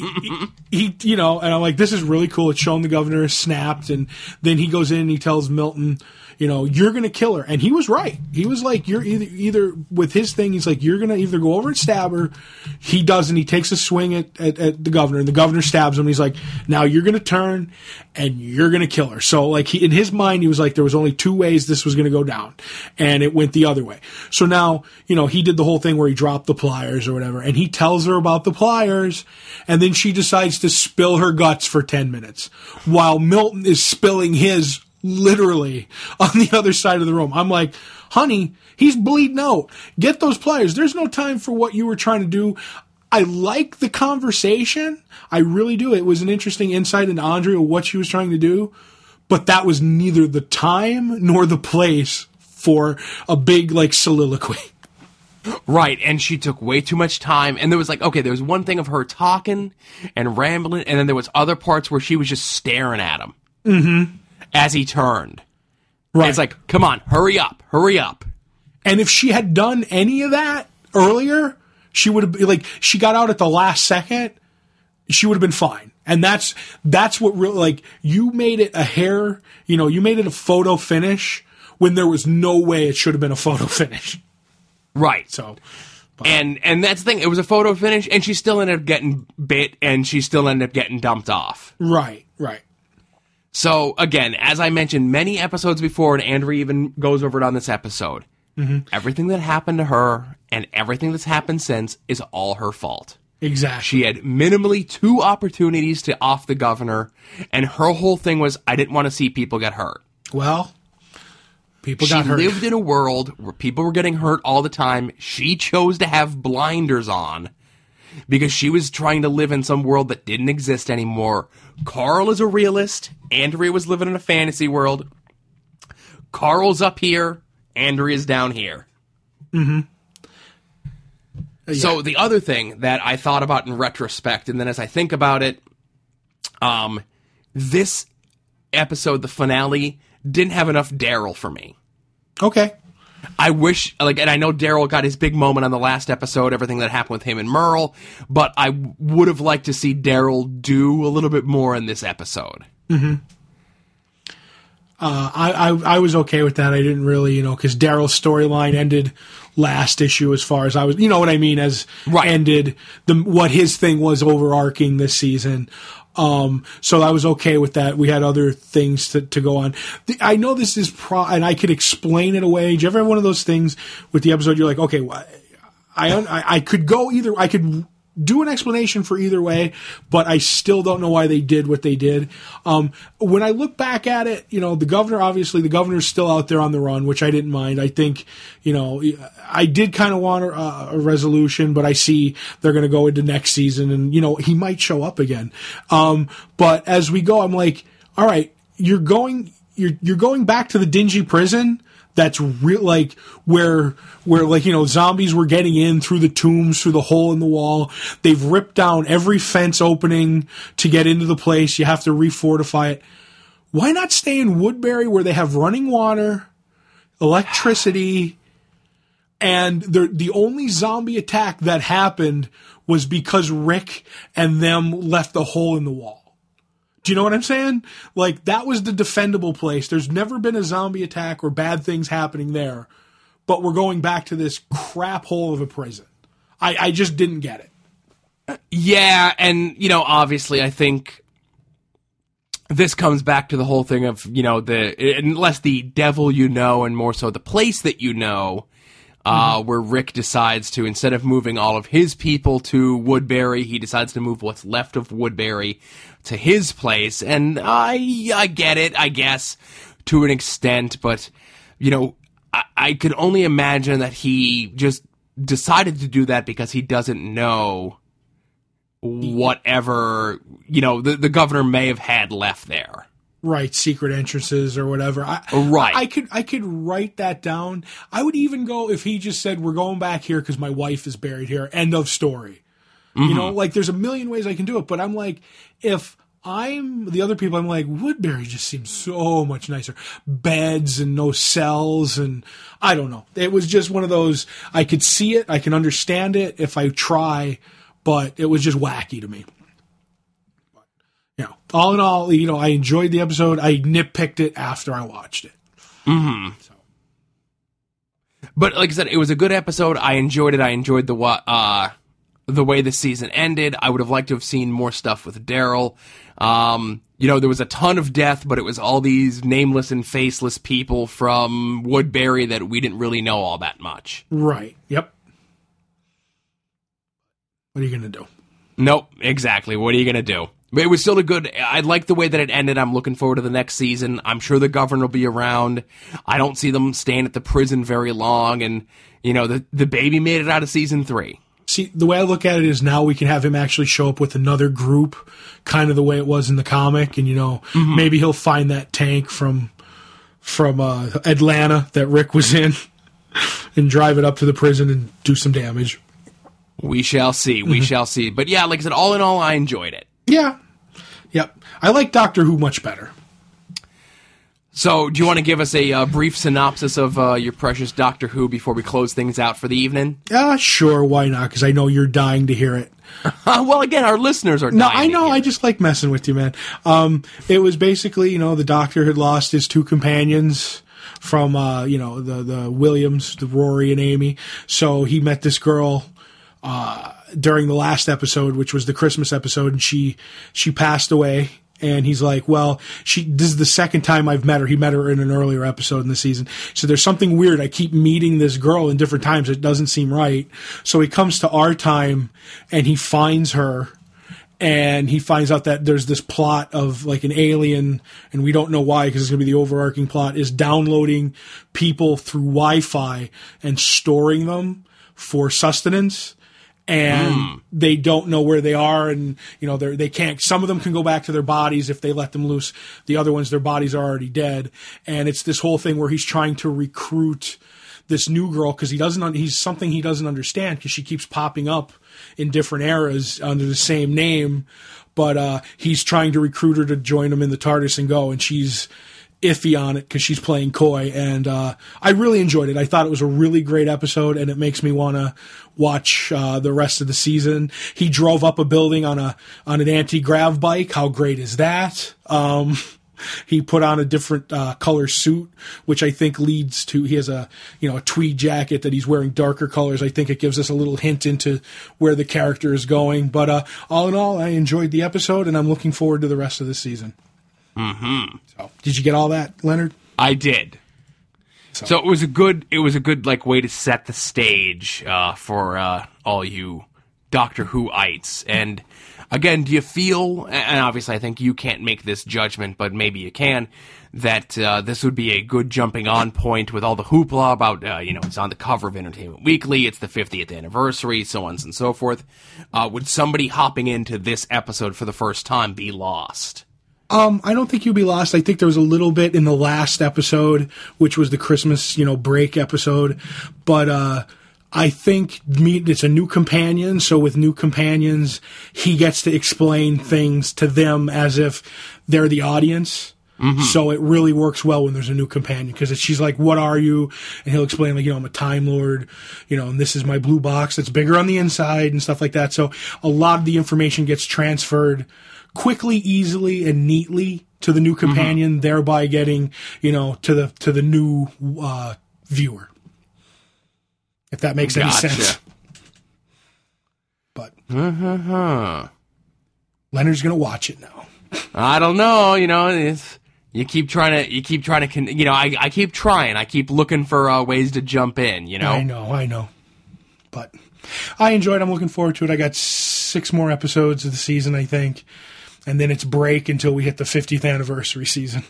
he you know, and I'm like, "This is really cool." It's showing the governor is snapped, and then he goes in and he tells Milton, you know, "You're going to kill her." And he was right. He was like, you're either with his thing, he's like, you're going to either go over and stab her. He doesn't. He takes a swing at the governor, and the governor stabs him. He's like, now you're going to turn and you're going to kill her. So like in his mind, he was like, there was only two ways this was going to go down, and it went the other way. So now, you know, he did the whole thing where he dropped the pliers or whatever, and he tells her about the pliers, and then she decides to spill her guts for 10 minutes while Milton is spilling his literally on the other side of the room. I'm like, honey, he's bleeding out. Get those pliers. There's no time for what you were trying to do. I like the conversation. I really do. It was an interesting insight into Andrea, what she was trying to do, but that was neither the time nor the place for a big, like, soliloquy. Right, and she took way too much time, and there was there was one thing of her talking and rambling, and then there was other parts where she was just staring at him as he turned. Right. And it's like, come on, hurry up. And if she had done any of that earlier, she would have been, like, she got out at the last second, she would have been fine. And that's what really, like, you made it a hair, you made it a photo finish when there was no way it should have been a photo finish. Right. So, and that's the thing. It was a photo finish, and she still ended up getting bit, and she still ended up getting dumped off. Right. So, again, as I mentioned many episodes before, and Andrea even goes over it on this episode, everything that happened to her and everything that's happened since is all her fault. Exactly. She had minimally 2 opportunities to off the governor, and her whole thing was, I didn't want to see people get hurt. Well, people got hurt. She lived in a world where people were getting hurt all the time. She chose to have blinders on because she was trying to live in some world that didn't exist anymore. Carl is a realist. Andrea was living in a fantasy world. Carl's up here. Andrea's down here. Yeah. So the other thing that I thought about in retrospect, and then as I think about it, this episode, the finale, didn't have enough Daryl for me. Okay. I wish, and I know Daryl got his big moment on the last episode, everything that happened with him and Merle, but I would have liked to see Daryl do a little bit more in this episode. I was okay with that. I didn't really, because Daryl's storyline ended last issue as far as I was, you know what I mean, as ended what his thing was overarching this season. So I was okay with that. We had other things to go on. I know this is and I could explain it away. Did you ever have one of those things with the episode? You're like, okay, I could go either. I could do an explanation for either way, but I still don't know why they did what they did. When I look back at it, the governor's still out there on the run, which I didn't mind. I think, I did kind of want a resolution, but I see they're going to go into next season and, he might show up again. But as we go, I'm like, all right, you're going back to the dingy prison. That's real, like where zombies were getting in through the tombs, through the hole in the wall. They've ripped down every fence opening to get into the place. You have to refortify it. Why not stay in Woodbury where they have running water, electricity, and the only zombie attack that happened was because Rick and them left the hole in the wall. Do you know what I'm saying? Like, that was the defendable place. There's never been a zombie attack or bad things happening there, but we're going back to this crap hole of a prison. I just didn't get it. Yeah, and, obviously I think this comes back to the whole thing of, unless the devil and more so the place that where Rick decides to, instead of moving all of his people to Woodbury, he decides to move what's left of Woodbury to his place. And I get it, I guess, to an extent, but, I could only imagine that he just decided to do that because he doesn't know whatever, the governor may have had left there. Right, secret entrances or whatever. I could write that down. I would even go if he just said, we're going back here because my wife is buried here. End of story. Mm-hmm. There's a million ways I can do it, but I'm like, if I'm the other people, I'm like, Woodbury just seems so much nicer. Beds and no cells, and I don't know. It was just one of those, I could see it, I can understand it if I try, but it was just wacky to me. All in all, I enjoyed the episode. I nitpicked it after I watched it. Mm-hmm. So. But like I said, it was a good episode. I enjoyed it. I enjoyed the way the season ended. I would have liked to have seen more stuff with Daryl. There was a ton of death, but it was all these nameless and faceless people from Woodbury that we didn't really know all that much. Right. Yep. What are you going to do? Nope, exactly. What are you going to do? But it was still a good... I like the way that it ended. I'm looking forward to the next season. I'm sure the governor will be around. I don't see them staying at the prison very long. And, you know, the baby made it out of season 3. See, the way I look at it is now we can have him actually show up with another group, kind of the way it was in the comic. And, you know, maybe he'll find that tank from Atlanta that Rick was in and drive it up to the prison and do some damage. We shall see. We shall see. But yeah, like I said, all in all, I enjoyed it. Yeah. Yep. I like Doctor Who much better. So, do you want to give us a brief synopsis of your precious Doctor Who before we close things out for the evening? Sure. Why not? Because I know you're dying to hear it. Well, again, our listeners are dying. No, I know. I just like messing with you, man. It was basically, you know, the Doctor had lost his 2 companions from, you know, the Williams, the Rory and Amy. So he met this girl during the last episode, which was the Christmas episode, and she passed away. And he's like, well, this is the second time I've met her. He met her in an earlier episode in the season. So there's something weird. I keep meeting this girl in different times. It doesn't seem right. So he comes to our time and he finds her, and he finds out that there's this plot of like an alien, and we don't know why, because it's going to be the overarching plot, is downloading people through Wi-Fi and storing them for sustenance. And they don't know where they are, and you know they can't. Some of them can go back to their bodies if they let them loose. The other ones, their bodies are already dead. And it's this whole thing where he's trying to recruit this new girl because he's something he doesn't understand, because she keeps popping up in different eras under the same name. But he's trying to recruit her to join him in the TARDIS and go, and she's iffy on it because she's playing coy. And I really enjoyed it. I thought it was a really great episode, and it makes me want to watch the rest of the season. He drove up a building on an anti-grav bike. How great is that? He put on a different color suit, which I think leads to, he has a tweed jacket that he's wearing darker colors. I think it gives us a little hint into where the character is going. But all in all, I enjoyed the episode, and I'm looking forward to the rest of the season. So, did you get all that, Leonard? I did. So it was a good like way to set the stage for all you Doctor Who-ites. And again, do you feel, and obviously I think you can't make this judgment, but maybe you can, that this would be a good jumping on point with all the hoopla about, it's on the cover of Entertainment Weekly, it's the 50th anniversary, so on and so forth. Would somebody hopping into this episode for the first time be lost? I don't think you'll be lost. I think there was a little bit in the last episode, which was the Christmas, break episode. But I think it's a new companion. So with new companions, he gets to explain things to them as if they're the audience. So it really works well when there's a new companion, because she's like, what are you? And he'll explain, like, I'm a Time Lord, and this is my blue box that's bigger on the inside and stuff like that. So a lot of the information gets transferred quickly, easily, and neatly to the new companion, thereby getting, to the new viewer. If that makes any sense. But Leonard's gonna watch it now. I don't know, you keep trying to, I keep trying. I keep looking for ways to jump in, I know. But I enjoyed it. I'm looking forward to it. I got 6 more episodes of the season, I think. And then it's break until we hit the 50th anniversary season.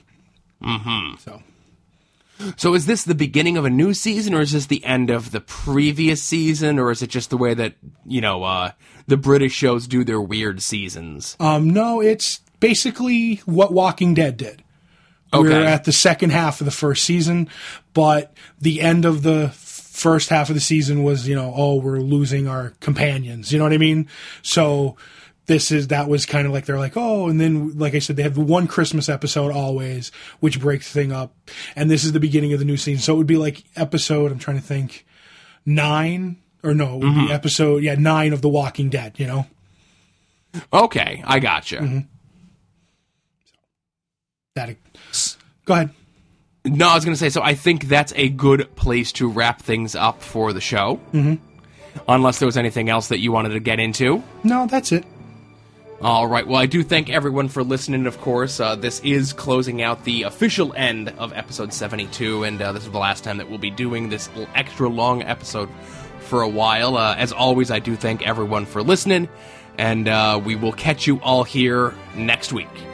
So is this the beginning of a new season, or is this the end of the previous season, or is it just the way that, the British shows do their weird seasons? No, it's basically what Walking Dead did. Okay. We're at the second half of the first season, but the end of the first half of the season was, we're losing our companions. You know what I mean? So that was kind of like, they're like, and then, like I said, they have the one Christmas episode always, which breaks the thing up. And this is the beginning of the new season. So it would be like episode, I'm trying to think, 9, or no, it would be episode, 9 of The Walking Dead, Okay, I gotcha. Go ahead. No, I was going to say, so I think that's a good place to wrap things up for the show. Unless there was anything else that you wanted to get into. No, that's it. All right. Well, I do thank everyone for listening, of course. This is closing out the official end of episode 72, and this is the last time that we'll be doing this extra long episode for a while. As always, I do thank everyone for listening, and we will catch you all here next week.